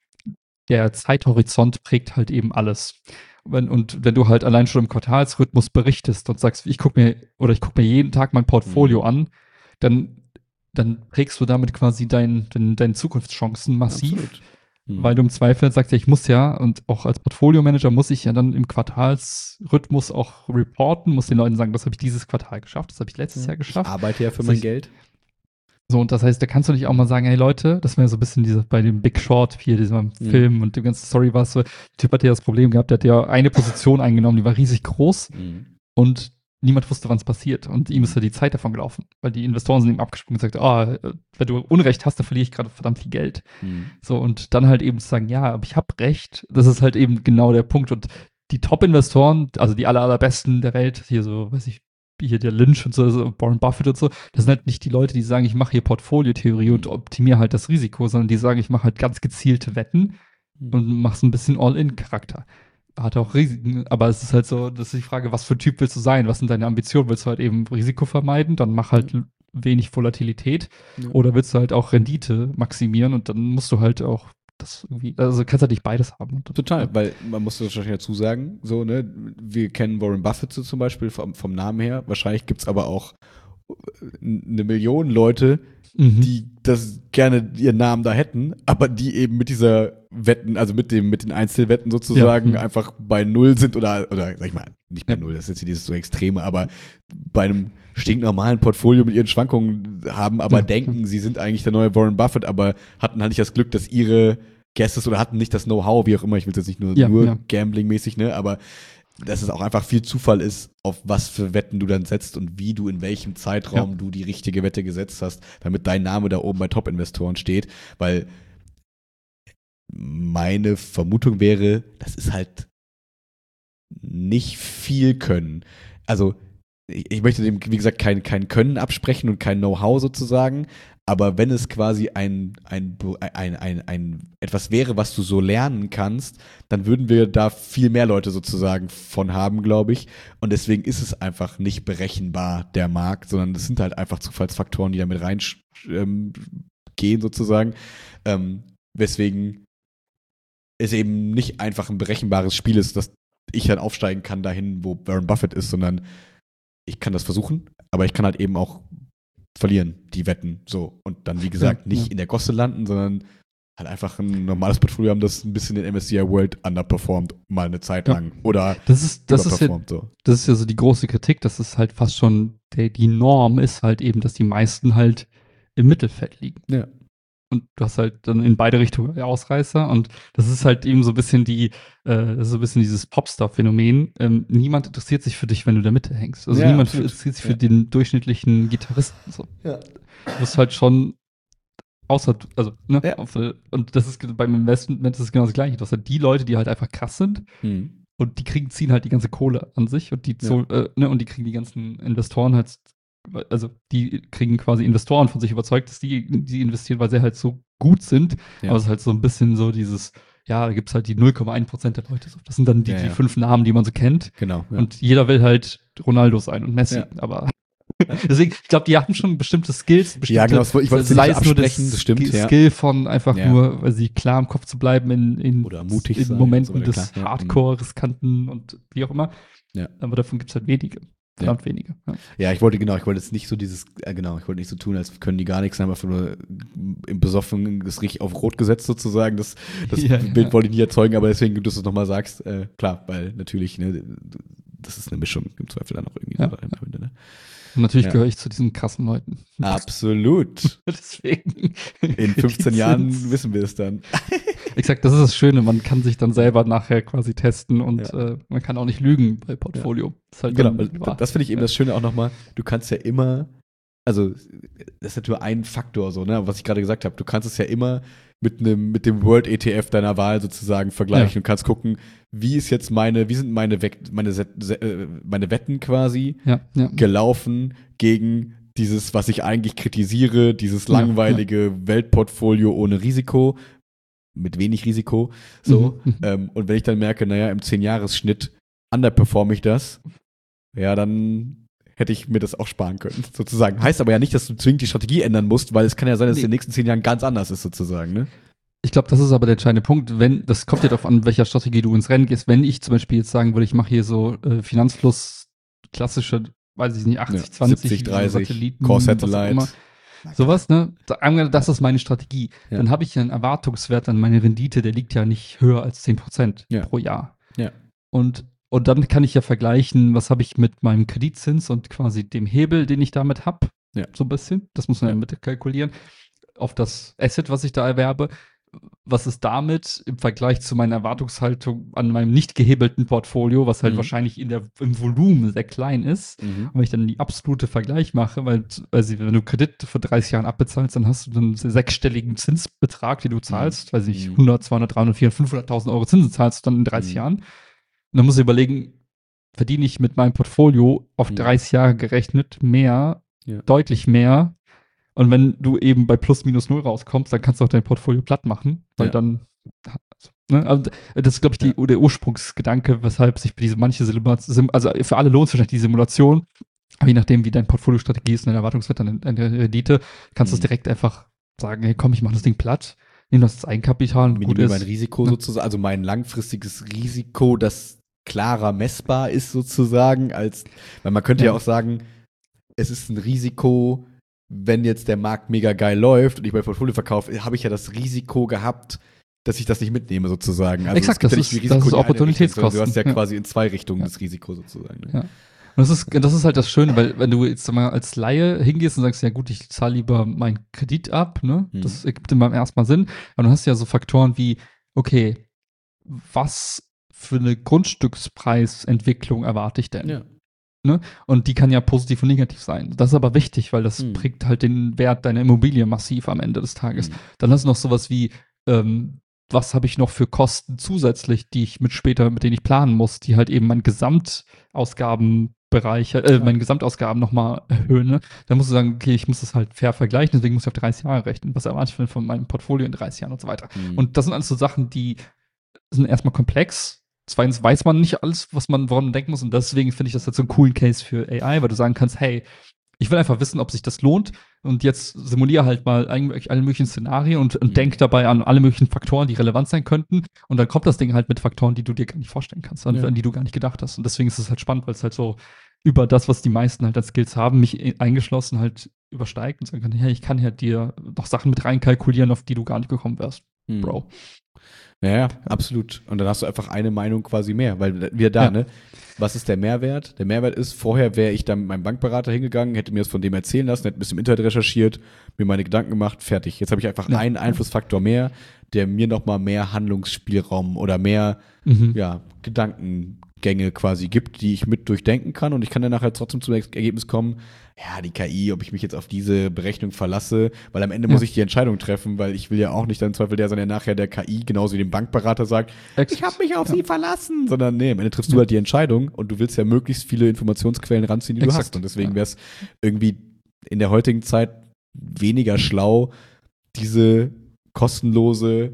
der Zeithorizont prägt halt eben alles. Wenn, und wenn du halt allein schon im Quartalsrhythmus berichtest und sagst, ich gucke mir, oder ich gucke mir jeden Tag mein Portfolio Mhm. an, dann, dann prägst du damit quasi dein, dein, deine Zukunftschancen massiv. Absolut. Mhm. Weil du im Zweifel sagst, ja, ich muss ja, und auch als Portfolio-Manager muss ich ja dann im Quartalsrhythmus auch reporten, muss den Leuten sagen, das habe ich dieses Quartal geschafft, das habe ich letztes Jahr Ich geschafft. arbeite ja für Das mein ich- Geld. So, und das heißt, da kannst du nicht auch mal sagen, hey Leute, das wäre so ein bisschen diese, bei dem Big Short hier, diesem Film und dem ganzen Story war es so, der Typ hatte ja das Problem gehabt, der hat ja eine Position eingenommen, die war riesig groß Mhm. und niemand wusste, wann es passiert. Und ihm Mhm. ist ja die Zeit davon gelaufen, weil die Investoren sind ihm abgesprungen und gesagt, ah, äh, wenn du Unrecht hast, dann verliere ich gerade verdammt viel Geld. Mhm. So, und dann halt eben zu sagen, ja, aber ich habe recht, das ist halt eben genau der Punkt. Und die Top-Investoren, also die aller, allerbesten der Welt, hier so, weiß ich, hier der Lynch und so, so, Warren Buffett und so, das sind halt nicht die Leute, die sagen, ich mache hier Portfoliotheorie Mhm. und optimiere halt das Risiko, sondern die sagen, ich mache halt ganz gezielte Wetten Mhm. und mache so ein bisschen All-In-Charakter. Hat auch Risiken, aber es ist halt so, das ist die Frage, was für ein Typ willst du sein? Was sind deine Ambitionen? Willst du halt eben Risiko vermeiden? Dann mach halt Ja. wenig Volatilität. Ja. Oder willst du halt auch Rendite maximieren und dann musst du halt auch das irgendwie, also kannst halt nicht beides haben. Und, Total, ja. weil man muss das wahrscheinlich dazu sagen, so, ne, wir kennen Warren Buffett so zum Beispiel vom, vom Namen her. Wahrscheinlich gibt es aber auch eine Million Leute, Mhm. die das gerne ihren Namen da hätten, aber die eben mit dieser Wetten, also mit dem, mit den Einzelwetten sozusagen Ja. einfach bei Null sind oder, oder sag ich mal, nicht bei Ja. Null, das ist jetzt hier dieses so Extreme, aber bei einem stinknormalen Portfolio mit ihren Schwankungen haben, aber Ja. denken, sie sind eigentlich der neue Warren Buffett, aber hatten halt nicht das Glück, dass ihre Guesses oder hatten nicht das Know-how, wie auch immer, ich will es jetzt nicht nur, Ja, nur ja. Gambling-mäßig, ne, aber dass es auch einfach viel Zufall ist, auf was für Wetten du dann setzt und wie du in welchem Zeitraum Ja. du die richtige Wette gesetzt hast, damit dein Name da oben bei Top-Investoren steht, weil meine Vermutung wäre, das ist halt nicht viel Können. Also ich, ich möchte dem, wie gesagt, kein, kein Können absprechen und kein Know-how sozusagen, aber wenn es quasi ein, ein, ein, ein, ein etwas wäre, was du so lernen kannst, dann würden wir da viel mehr Leute sozusagen von haben, glaube ich. Und deswegen ist es einfach nicht berechenbar, der Markt, sondern es sind halt einfach Zufallsfaktoren, die da mit rein ähm, gehen sozusagen. Ähm, weswegen es eben nicht einfach ein berechenbares Spiel ist, dass ich dann aufsteigen kann dahin, wo Warren Buffett ist, sondern ich kann das versuchen, aber ich kann halt eben auch verlieren, die Wetten, so. Und dann, wie gesagt, Ja, nicht ja. in der Gosse landen, sondern halt einfach ein normales Portfolio haben, das ein bisschen den M S C I World underperformt, mal eine Zeit Ja. lang. Oder Das ist, das ist ja, überperformt, so. das ist ja so die große Kritik, dass es halt fast schon der, die Norm ist halt eben, dass die meisten halt im Mittelfeld liegen. Ja. Und du hast halt dann in beide Richtungen Ausreißer und das ist halt eben so ein bisschen die, äh, das ist so ein bisschen dieses Popstar-Phänomen. Ähm, niemand interessiert sich für dich, wenn du in der Mitte hängst. Also Ja, niemand absolut. interessiert sich Ja. für den durchschnittlichen Gitarristen. So. Ja. Du musst halt schon außer, also, ne, Ja. auf, und das ist beim Investment ist es genau das Gleiche. Du hast halt die Leute, die halt einfach krass sind Hm. und die kriegen, ziehen halt die ganze Kohle an sich und die, Ja. äh, ne, und die kriegen die ganzen Investoren halt, also die kriegen quasi Investoren von sich überzeugt, dass die, die investieren, weil sie halt so gut sind. Ja. Aber es ist halt so ein bisschen so dieses, ja, da gibt es halt die null Komma eins Prozent der Leute. Das sind dann die, Ja, ja. die fünf Namen, die man so kennt. Genau. Ja. Und jeder will halt Ronaldo sein und Messi. Ja. Aber deswegen, ich glaube, die haben schon bestimmte Skills, bestimmte, Ja, genau, das wollte- ich wollte es sei nicht es nur absprechen, das das stimmt, Skill, ja. Skill von einfach Ja. nur, weil sie klar im Kopf zu bleiben in, in, Oder mutig in sein und Momenten so weiter, des klar, ja. Hardcore, riskanten und wie auch immer. Ja. Aber davon gibt es halt wenige. Verdammt wenige. Ja. Ja, ich wollte, genau, ich wollte jetzt nicht so dieses, äh, genau, ich wollte nicht so tun, als können die gar nichts, haben einfach nur im Besoffen das richtig auf Rot gesetzt sozusagen. Das, das Ja, Bild ja. wollte ich nicht erzeugen, aber deswegen, du das nochmal sagst, äh, klar, weil natürlich, ne, das ist eine Mischung im Zweifel dann auch irgendwie. Ja. So am Ende, ne? Und natürlich Ja. gehöre ich zu diesen krassen Leuten. Absolut. Deswegen. In fünfzehn Jahren wissen wir es dann. Exakt, das ist das Schöne. Man kann sich dann selber nachher quasi testen und Ja. äh, man kann auch nicht lügen bei Portfolio. Das ist halt Genau, dann weil wahr. das finde ich eben Ja. das Schöne auch nochmal, du kannst ja immer, also das ist natürlich ein Faktor so, ne, was ich gerade gesagt habe, du kannst es ja immer mit einem mit dem World E T F deiner Wahl sozusagen vergleichen Ja. und kannst gucken, wie ist jetzt meine, wie sind meine Wek- meine, Set- Se- äh, meine Wetten quasi Ja, ja. gelaufen gegen dieses, was ich eigentlich kritisiere, dieses langweilige ja, ja. Weltportfolio ohne Risiko, mit wenig Risiko, so. Mhm. Ähm, und wenn ich dann merke, naja, im zehn-Jahres-Schnitt underperforme ich das, ja, dann hätte ich mir das auch sparen können, sozusagen. Heißt aber ja nicht, dass du zwingend die Strategie ändern musst, weil es kann ja sein, dass nee. es in den nächsten zehn Jahren ganz anders ist, sozusagen, ne? Ich glaube, das ist aber der entscheidende Punkt. Wenn, das kommt ja darauf an, welcher Strategie du ins Rennen gehst. Wenn ich zum Beispiel jetzt sagen würde, ich mache hier so äh, Finanzfluss, klassische, weiß ich nicht, achtzig zwanzig, ja, siebzig dreißig, Satelliten, Core Satellite. Sowas, ne? Das ist meine Strategie. Ja. Dann habe ich einen Erwartungswert an meine Rendite, der liegt ja nicht höher als zehn Prozent ja. pro Jahr. Ja. Und, und dann kann ich ja vergleichen, was habe ich mit meinem Kreditzins und quasi dem Hebel, den ich damit habe. Ja. So ein bisschen. Das muss man ja, ja mit kalkulieren. Auf das Asset, was ich da erwerbe. Was ist damit im Vergleich zu meiner Erwartungshaltung an meinem nicht gehebelten Portfolio, was halt mhm. wahrscheinlich in der, im Volumen sehr klein ist. Mhm. Und wenn ich dann die absolute Vergleich mache, weil, also wenn du Kredit für dreißig Jahren abbezahlst, dann hast du einen sechsstelligen Zinsbetrag, den du zahlst, mhm. weiß ich, hundert, zweihundert, dreihundert, vierhundert, fünfhunderttausend Euro Zinsen zahlst du dann in dreißig mhm. Jahren. Und dann musst du überlegen, verdiene ich mit meinem Portfolio auf mhm. dreißig Jahre gerechnet mehr, ja. deutlich mehr. Und wenn du eben bei plus minus null rauskommst, dann kannst du auch dein Portfolio platt machen, weil ja. dann, ne, also das ist, glaube ich, die, ja. der Ursprungsgedanke, weshalb sich diese manche Simulation, also für alle lohnt sich wahrscheinlich die Simulation, aber je nachdem, wie dein Portfolio-Strategie ist und dein Erwartungswert an deine Rendite, kannst du es mhm. direkt einfach sagen, hey komm, ich mache das Ding platt, nehme das als Eigenkapital und gut ist. Mein Risiko ja. sozusagen, also mein langfristiges Risiko, das klarer messbar ist sozusagen, als, weil man könnte ja, ja auch sagen, es ist ein Risiko, wenn jetzt der Markt mega geil läuft und ich mein Portfolio verkaufe, habe ich ja das Risiko gehabt, dass ich das nicht mitnehme sozusagen. Also exakt, das, ja ist, das ist Opportunitätskosten. Du hast ja, ja quasi in zwei Richtungen ja. das Risiko sozusagen. Ne? Ja. Und das ist, das ist halt das Schöne, weil wenn du jetzt mal als Laie hingehst und sagst, ja gut, ich zahle lieber meinen Kredit ab, ne, mhm. das ergibt immer erstmal Sinn, aber du hast ja so Faktoren wie, okay, was für eine Grundstückspreisentwicklung erwarte ich denn? Ja. Ne? Und die kann ja positiv und negativ sein. Das ist aber wichtig, weil das mhm. prägt halt den Wert deiner Immobilie massiv am Ende des Tages. Mhm. Dann hast du noch sowas wie, ähm, was habe ich noch für Kosten zusätzlich, die ich mit später, mit denen ich planen muss, die halt eben mein Gesamtausgabenbereich, äh, ja. meine Gesamtausgaben nochmal erhöhen. Ne? Dann musst du sagen, okay, ich muss das halt fair vergleichen, deswegen muss ich auf dreißig Jahre rechnen. Was erwarte ich denn von meinem Portfolio in dreißig Jahren und so weiter. Mhm. Und das sind alles so Sachen, die sind erstmal komplex. Zweitens weiß man nicht alles, was man, woran man denken muss. Und deswegen finde ich das jetzt so einen coolen Case für A I, weil du sagen kannst, hey, ich will einfach wissen, ob sich das lohnt. Und jetzt simuliere halt mal alle möglichen Szenarien und, und mhm. denk dabei an alle möglichen Faktoren, die relevant sein könnten. Und dann kommt das Ding halt mit Faktoren, die du dir gar nicht vorstellen kannst, an, ja. an die du gar nicht gedacht hast. Und deswegen ist es halt spannend, weil es halt so über das, was die meisten halt als Skills haben, mich eingeschlossen halt übersteigt und sagen kann, hey, ich kann ja dir noch Sachen mit reinkalkulieren, auf die du gar nicht gekommen wärst, mhm. Bro. Ja, ja, absolut. Und dann hast du einfach eine Meinung quasi mehr, weil wir da, ja. ne? Was ist der Mehrwert? Der Mehrwert ist, vorher wäre ich dann mit meinem Bankberater hingegangen, hätte mir das von dem erzählen lassen, hätte ein bisschen im Internet recherchiert, mir meine Gedanken gemacht, fertig. Jetzt habe ich einfach ja. einen Einflussfaktor mehr, der mir nochmal mehr Handlungsspielraum oder mehr mhm. ja, Gedankengänge quasi gibt, die ich mit durchdenken kann. Und ich kann dann nachher trotzdem zum Ergebnis kommen, ja, die K I, ob ich mich jetzt auf diese Berechnung verlasse, weil am Ende ja. muss ich die Entscheidung treffen, weil ich will ja auch nicht dann im Zweifel der sein, der nachher der K I genauso wie dem Bankberater sagt, Ex- ich habe mich auf ja. sie verlassen, sondern nee, am Ende triffst ja. du halt die Entscheidung und du willst ja möglichst viele Informationsquellen ranziehen, die Exakt. du hast. Und deswegen ja. wäre es irgendwie in der heutigen Zeit weniger schlau, diese kostenlose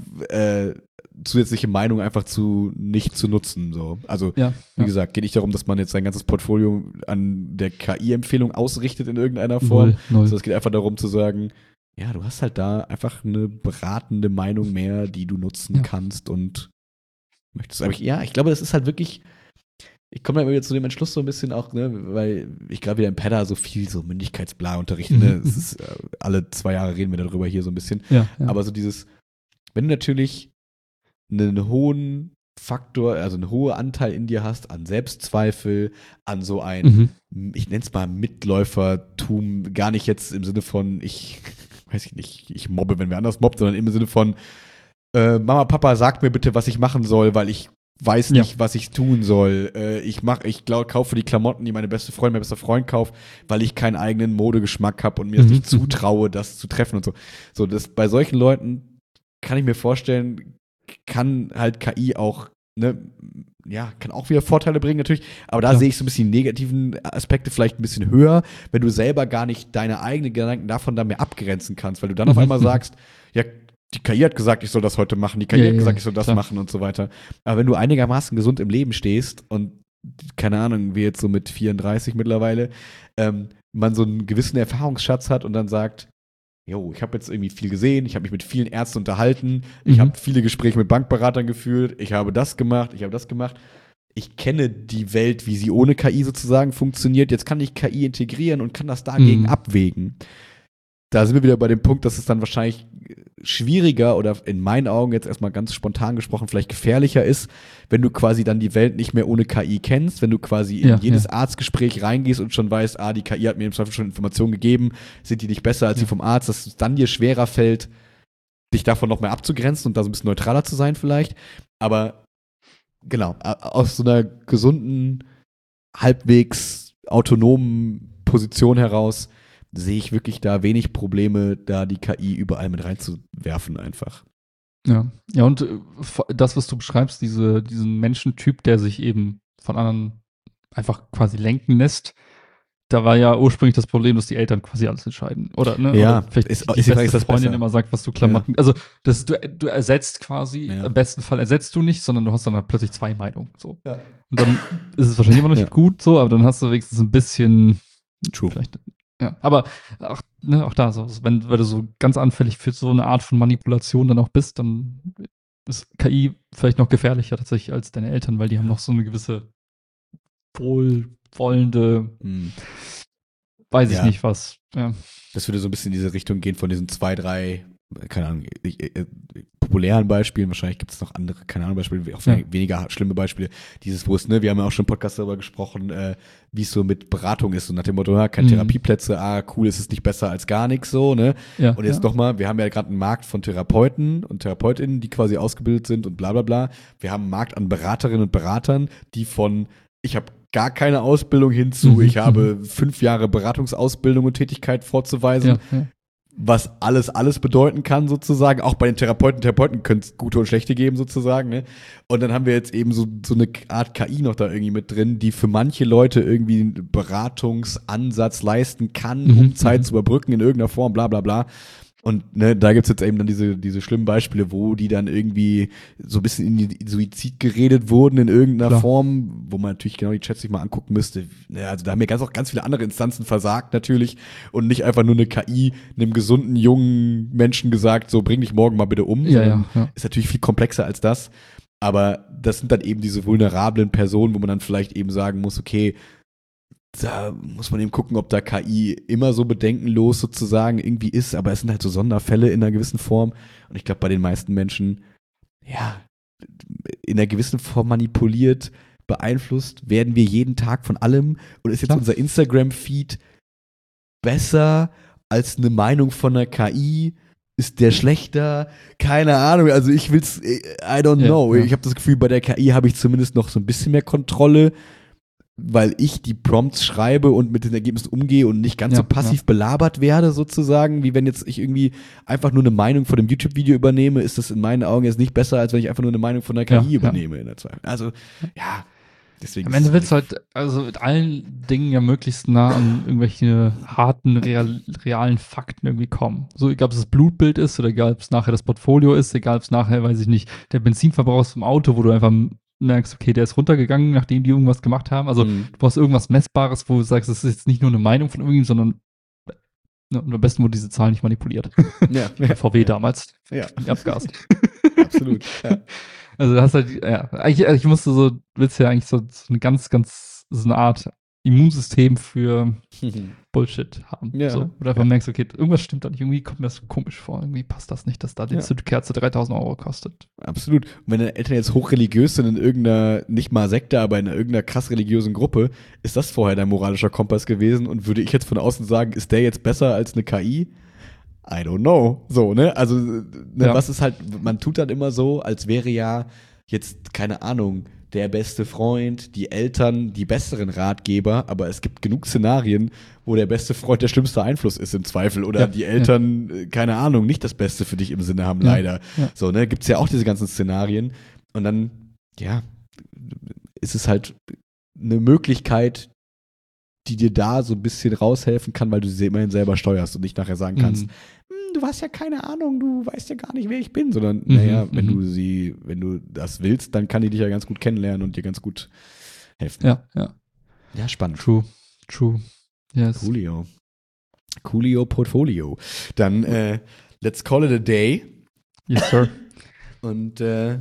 äh, zusätzliche Meinung einfach zu nicht zu nutzen. So. Also, ja, wie ja. gesagt, geht nicht darum, dass man jetzt sein ganzes Portfolio an der K I-Empfehlung ausrichtet in irgendeiner Form. Null, null. Also es geht einfach darum zu sagen, ja, du hast halt da einfach eine beratende Meinung mehr, die du nutzen ja. kannst und möchtest. Aber ich, ja, ich glaube, das ist halt wirklich, ich komme da immer wieder zu dem Entschluss so ein bisschen auch, ne, weil ich gerade wieder im Pedda so viel so Mündigkeitsbla unterrichte. Mhm. Ne? Es ist, äh, alle zwei Jahre reden wir darüber hier so ein bisschen. Ja, ja. Aber so dieses, wenn du natürlich einen hohen Faktor, also einen hohen Anteil in dir hast an Selbstzweifel, an so ein, mhm. ich nenne es mal Mitläufertum, gar nicht jetzt im Sinne von, ich weiß ich nicht, ich mobbe, wenn wer anders mobbt, sondern im Sinne von, äh, Mama, Papa, sag mir bitte, was ich machen soll, weil ich weiß nicht, ja. was ich tun soll. Äh, ich mach, ich glaub, kaufe die Klamotten, die meine beste Freundin, mein bester Freund kauft, weil ich keinen eigenen Modegeschmack habe und mir mhm. das nicht zutraue, das zu treffen und so. So, das bei solchen Leuten kann ich mir vorstellen, kann halt K I auch ne, ja, kann auch wieder Vorteile bringen natürlich, aber da Klar. sehe ich so ein bisschen die negativen Aspekte vielleicht ein bisschen höher, wenn du selber gar nicht deine eigenen Gedanken davon dann mehr abgrenzen kannst, weil du dann auf Mhm. einmal sagst, ja, die K I hat gesagt, ich soll das heute machen, die K I Ja, hat ja, gesagt, ich soll das klar. machen und so weiter. Aber wenn du einigermaßen gesund im Leben stehst und, keine Ahnung, wie jetzt so mit vierunddreißig mittlerweile, ähm, man so einen gewissen Erfahrungsschatz hat und dann sagt, jo, ich habe jetzt irgendwie viel gesehen, ich habe mich mit vielen Ärzten unterhalten, ich Mhm. habe viele Gespräche mit Bankberatern geführt, ich habe das gemacht, ich habe das gemacht. Ich kenne die Welt, wie sie ohne K I sozusagen funktioniert. Jetzt kann ich K I integrieren und kann das dagegen Mhm. abwägen. Da sind wir wieder bei dem Punkt, dass es dann wahrscheinlich schwieriger oder in meinen Augen jetzt erstmal ganz spontan gesprochen vielleicht gefährlicher ist, wenn du quasi dann die Welt nicht mehr ohne K I kennst, wenn du quasi in Ja, jedes ja. Arztgespräch reingehst und schon weißt, ah, die K I hat mir im Zweifel schon Informationen gegeben, sind die nicht besser als Ja. die vom Arzt, dass es dann dir schwerer fällt, dich davon noch mehr abzugrenzen und da so ein bisschen neutraler zu sein vielleicht. Aber genau, aus so einer gesunden, halbwegs autonomen Position heraus sehe ich wirklich da wenig Probleme, da die K I überall mit reinzuwerfen einfach. Ja, ja und äh, das, was du beschreibst, diese, diesen Menschentyp, der sich eben von anderen einfach quasi lenken lässt, da war ja ursprünglich das Problem, dass die Eltern quasi alles entscheiden. Oder, ne? Ja, Oder vielleicht ist- die ist die Frage, beste ist das Freundin besser? immer sagt, was du Klamotten. Also das, du, du ersetzt quasi, Ja. im besten Fall ersetzt du nicht, sondern du hast dann halt plötzlich zwei Meinungen. So. Ja. Und dann ist es wahrscheinlich immer noch nicht Ja. gut so, aber dann hast du wenigstens ein bisschen True. vielleicht. Ja, aber auch, ne, auch da, so, wenn, wenn du so ganz anfällig für so eine Art von Manipulation dann auch bist, dann ist K I vielleicht noch gefährlicher tatsächlich als deine Eltern, weil die haben noch so eine gewisse wohlwollende, Hm. weiß ich Ja. nicht was. Ja. Das würde so ein bisschen in diese Richtung gehen von diesen zwei, drei, keine Ahnung, ich, äh, populären Beispielen. Wahrscheinlich gibt es noch andere, keine Ahnung, Beispiele, auch Ja. weniger schlimme Beispiele. Dieses, wo es, ne, wir haben ja auch schon im Podcast darüber gesprochen, äh, wie es so mit Beratung ist. Und nach dem Motto, ja, keine Mhm. Therapieplätze, ah, cool, es ist nicht besser als gar nichts, so, ne? Ja, Und jetzt ja. nochmal, wir haben ja gerade einen Markt von Therapeuten und Therapeutinnen, die quasi ausgebildet sind und bla bla bla. Wir haben einen Markt an Beraterinnen und Beratern, die von, ich habe gar keine Ausbildung hinzu, Mhm, ich habe fünf Jahre Beratungsausbildung und Tätigkeit vorzuweisen, Ja, ja. was alles, alles bedeuten kann sozusagen. Auch bei den Therapeuten, Therapeuten können es gute und schlechte geben sozusagen. Ne? Und dann haben wir jetzt eben so, so eine Art K I noch da irgendwie mit drin, die für manche Leute irgendwie einen Beratungsansatz leisten kann, Mhm, um Zeit mhm. zu überbrücken in irgendeiner Form, bla bla bla. Und ne, da gibt's jetzt eben dann diese, diese schlimmen Beispiele, wo die dann irgendwie so ein bisschen in die Suizid geredet wurden in irgendeiner Klar. Form, wo man natürlich genau die Chats sich mal angucken müsste. Ja, also da haben ja ganz auch ganz viele andere Instanzen versagt natürlich und nicht einfach nur eine K I einem gesunden, jungen Menschen gesagt, so bring dich morgen mal bitte um. Ja, sondern ja, ja. ist natürlich viel komplexer als das. Aber das sind dann eben diese vulnerablen Personen, wo man dann vielleicht eben sagen muss, okay, da muss man eben gucken, ob da K I immer so bedenkenlos sozusagen irgendwie ist, aber es sind halt so Sonderfälle in einer gewissen Form. Und ich glaube, bei den meisten Menschen, ja, in einer gewissen Form manipuliert, beeinflusst, werden wir jeden Tag von allem. Und ist jetzt Klar. unser Instagram-Feed besser als eine Meinung von einer K I? Ist der schlechter? Keine Ahnung. Also ich will's, I don't Ja, know. ja. Ich habe das Gefühl, bei der K I habe ich zumindest noch so ein bisschen mehr Kontrolle, weil ich die Prompts schreibe und mit den Ergebnissen umgehe und nicht ganz Ja, so passiv belabert werde sozusagen, wie wenn jetzt ich irgendwie einfach nur eine Meinung von dem YouTube-Video übernehme, ist das in meinen Augen jetzt nicht besser, als wenn ich einfach nur eine Meinung von der K I Ja, ja. übernehme in der Zweifel. Also, ja, deswegen Am ist Ende es willst du halt, also mit allen Dingen ja möglichst nah an irgendwelche harten, real, realen Fakten irgendwie kommen. So, egal ob es das Blutbild ist oder egal ob es nachher das Portfolio ist, egal ob es nachher, weiß ich nicht, der Benzinverbrauch ist vom Auto, wo du einfach merkst, okay, der ist runtergegangen, nachdem die irgendwas gemacht haben. Also Mhm. du brauchst irgendwas Messbares, wo du sagst, das ist jetzt nicht nur eine Meinung von irgendjemandem, sondern ne, und am besten wurde diese Zahl nicht manipuliert. Ja, Bei V W damals. ja, Die Abgas. absolut. Ja. Also du hast halt, ja, eigentlich, ich musste so, willst ja eigentlich so, so eine ganz, ganz, so eine Art Immunsystem für Bullshit haben. Ja, So, wo du einfach ja. merkst, okay, irgendwas stimmt da nicht, irgendwie kommt mir das komisch vor, irgendwie passt das nicht, dass da die Ja. Kerze dreitausend Euro kostet. Absolut. Und wenn deine Eltern jetzt hochreligiös sind in irgendeiner, nicht mal Sekte, aber in irgendeiner krass religiösen Gruppe, ist das vorher dein moralischer Kompass gewesen und würde ich jetzt von außen sagen, ist der jetzt besser als eine K I? I don't know. So, ne? Also, ne, Ja. was ist halt, man tut dann immer so, als wäre ja jetzt, keine Ahnung, der beste Freund, die Eltern, die besseren Ratgeber, aber es gibt genug Szenarien, wo der beste Freund der schlimmste Einfluss ist im Zweifel oder Ja, die Eltern, äh, keine Ahnung, nicht das Beste für dich im Sinne haben, Ja, leider. ja. So, ne, gibt's ja auch diese ganzen Szenarien und dann, ja, ist es halt eine Möglichkeit, die dir da so ein bisschen raushelfen kann, weil du sie immerhin selber steuerst und nicht nachher sagen kannst, Mhm. "Hm, du hast ja keine Ahnung, du weißt ja gar nicht, wer ich bin, sondern Mhm, naja, wenn mhm. du sie, wenn du das willst, dann kann die dich ja ganz gut kennenlernen und dir ganz gut helfen. Ja, ja. Ja, spannend. True. True. Yes. Coolio. Coolio Portfolio. Dann äh, let's call it a day. Yes, sir. Und äh,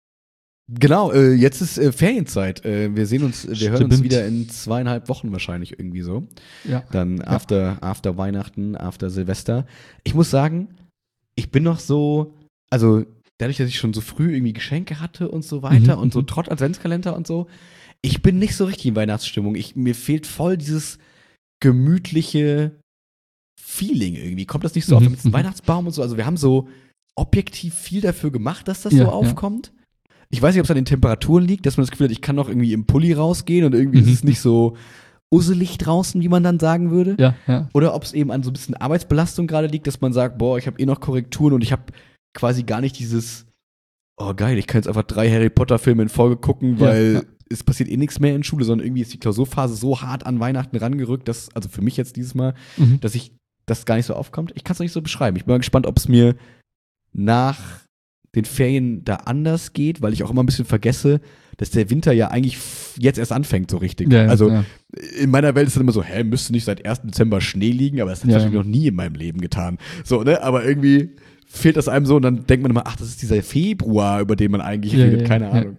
genau, äh, jetzt ist äh, Ferienzeit. Äh, wir sehen uns, wir hören uns Stimmt. wieder in zweieinhalb Wochen wahrscheinlich irgendwie so. Ja. Dann after, after Weihnachten, after Silvester. Ich muss sagen, ich bin noch so, also dadurch, dass ich schon so früh irgendwie Geschenke hatte und so weiter Mhm, und so mhm. trotz Adventskalender und so, ich bin nicht so richtig in Weihnachtsstimmung. Ich, mir fehlt voll dieses gemütliche Feeling irgendwie. Kommt das nicht so Mhm, auf mit diesem mhm. Weihnachtsbaum und so? Also wir haben so objektiv viel dafür gemacht, dass das Ja, so ja. aufkommt. Ich weiß nicht, ob es an den Temperaturen liegt, dass man das Gefühl hat, ich kann noch irgendwie im Pulli rausgehen und irgendwie Mhm. ist es nicht so usselig draußen, wie man dann sagen würde. Ja, ja. Oder ob es eben an so ein bisschen Arbeitsbelastung gerade liegt, dass man sagt, boah, ich habe eh noch Korrekturen und ich habe quasi gar nicht dieses, oh geil, ich kann jetzt einfach drei Harry Potter Filme in Folge gucken, Ja, weil ja. es passiert eh nichts mehr in Schule, sondern irgendwie ist die Klausurphase so hart an Weihnachten rangerückt, dass, also für mich jetzt dieses Mal, Mhm. dass ich das gar nicht so aufkommt. Ich kann es noch nicht so beschreiben. Ich bin mal gespannt, ob es mir nach den Ferien da anders geht, weil ich auch immer ein bisschen vergesse, dass der Winter ja eigentlich f- jetzt erst anfängt so richtig. Ja, ja, also ja. in meiner Welt ist dann immer so, hä, müsste nicht seit ersten Dezember Schnee liegen, aber das hat Ja, natürlich ja. noch nie in meinem Leben getan. So, ne, aber irgendwie fehlt das einem so und dann denkt man immer, ach, das ist dieser Februar, über den man eigentlich Ja, redet, ja, keine ja. Ahnung.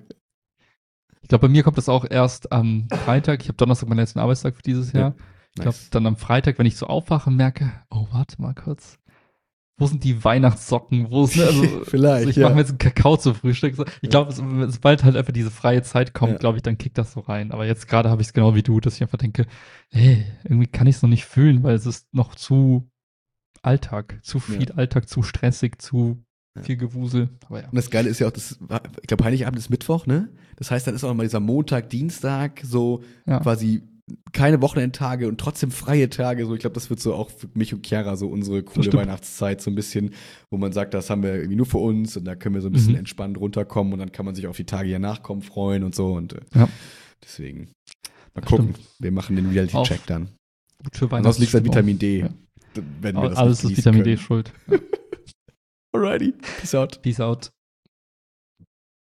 Ich glaube, bei mir kommt das auch erst am Freitag. Ich habe Donnerstag meinen letzten Arbeitstag für dieses Ja, Jahr. Ich glaube, Nice. dann am Freitag, wenn ich so aufwache und merke, oh, warte mal kurz. Wo sind die Weihnachtssocken? Wo ist, ne, also, Vielleicht, also ich ja. mache mir jetzt einen Kakao zu Frühstück. So, ich glaube, so, sobald halt einfach diese freie Zeit kommt, Ja. glaube ich, dann kickt das so rein. Aber jetzt gerade habe ich es genau wie du, dass ich einfach denke, hey, irgendwie kann ich es noch nicht fühlen, weil es ist noch zu Alltag, zu viel Ja. Alltag, zu stressig, zu Ja. viel Gewusel. Aber ja. Und das Geile ist ja auch, das, ich glaube, Heiligabend ist Mittwoch, ne? Das heißt, dann ist auch noch mal dieser Montag, Dienstag, so Ja. quasi keine Wochenendtage und trotzdem freie Tage. So, ich glaube, das wird so auch für mich und Chiara so unsere coole stimmt. Weihnachtszeit, so ein bisschen, wo man sagt, das haben wir irgendwie nur für uns und da können wir so ein bisschen Mhm. entspannt runterkommen und dann kann man sich auf die Tage hier nachkommen freuen und so. Und äh, Ja. deswegen mal Das gucken. stimmt. Wir machen den Reality-Check Auf dann. Gut für Ansonsten liegt es an Weihnachtsstimmung. Vitamin D. Ja. Wenn wir das Alles nicht ist Vitamin D genießen schuld. können. Alrighty. Peace out. Peace out.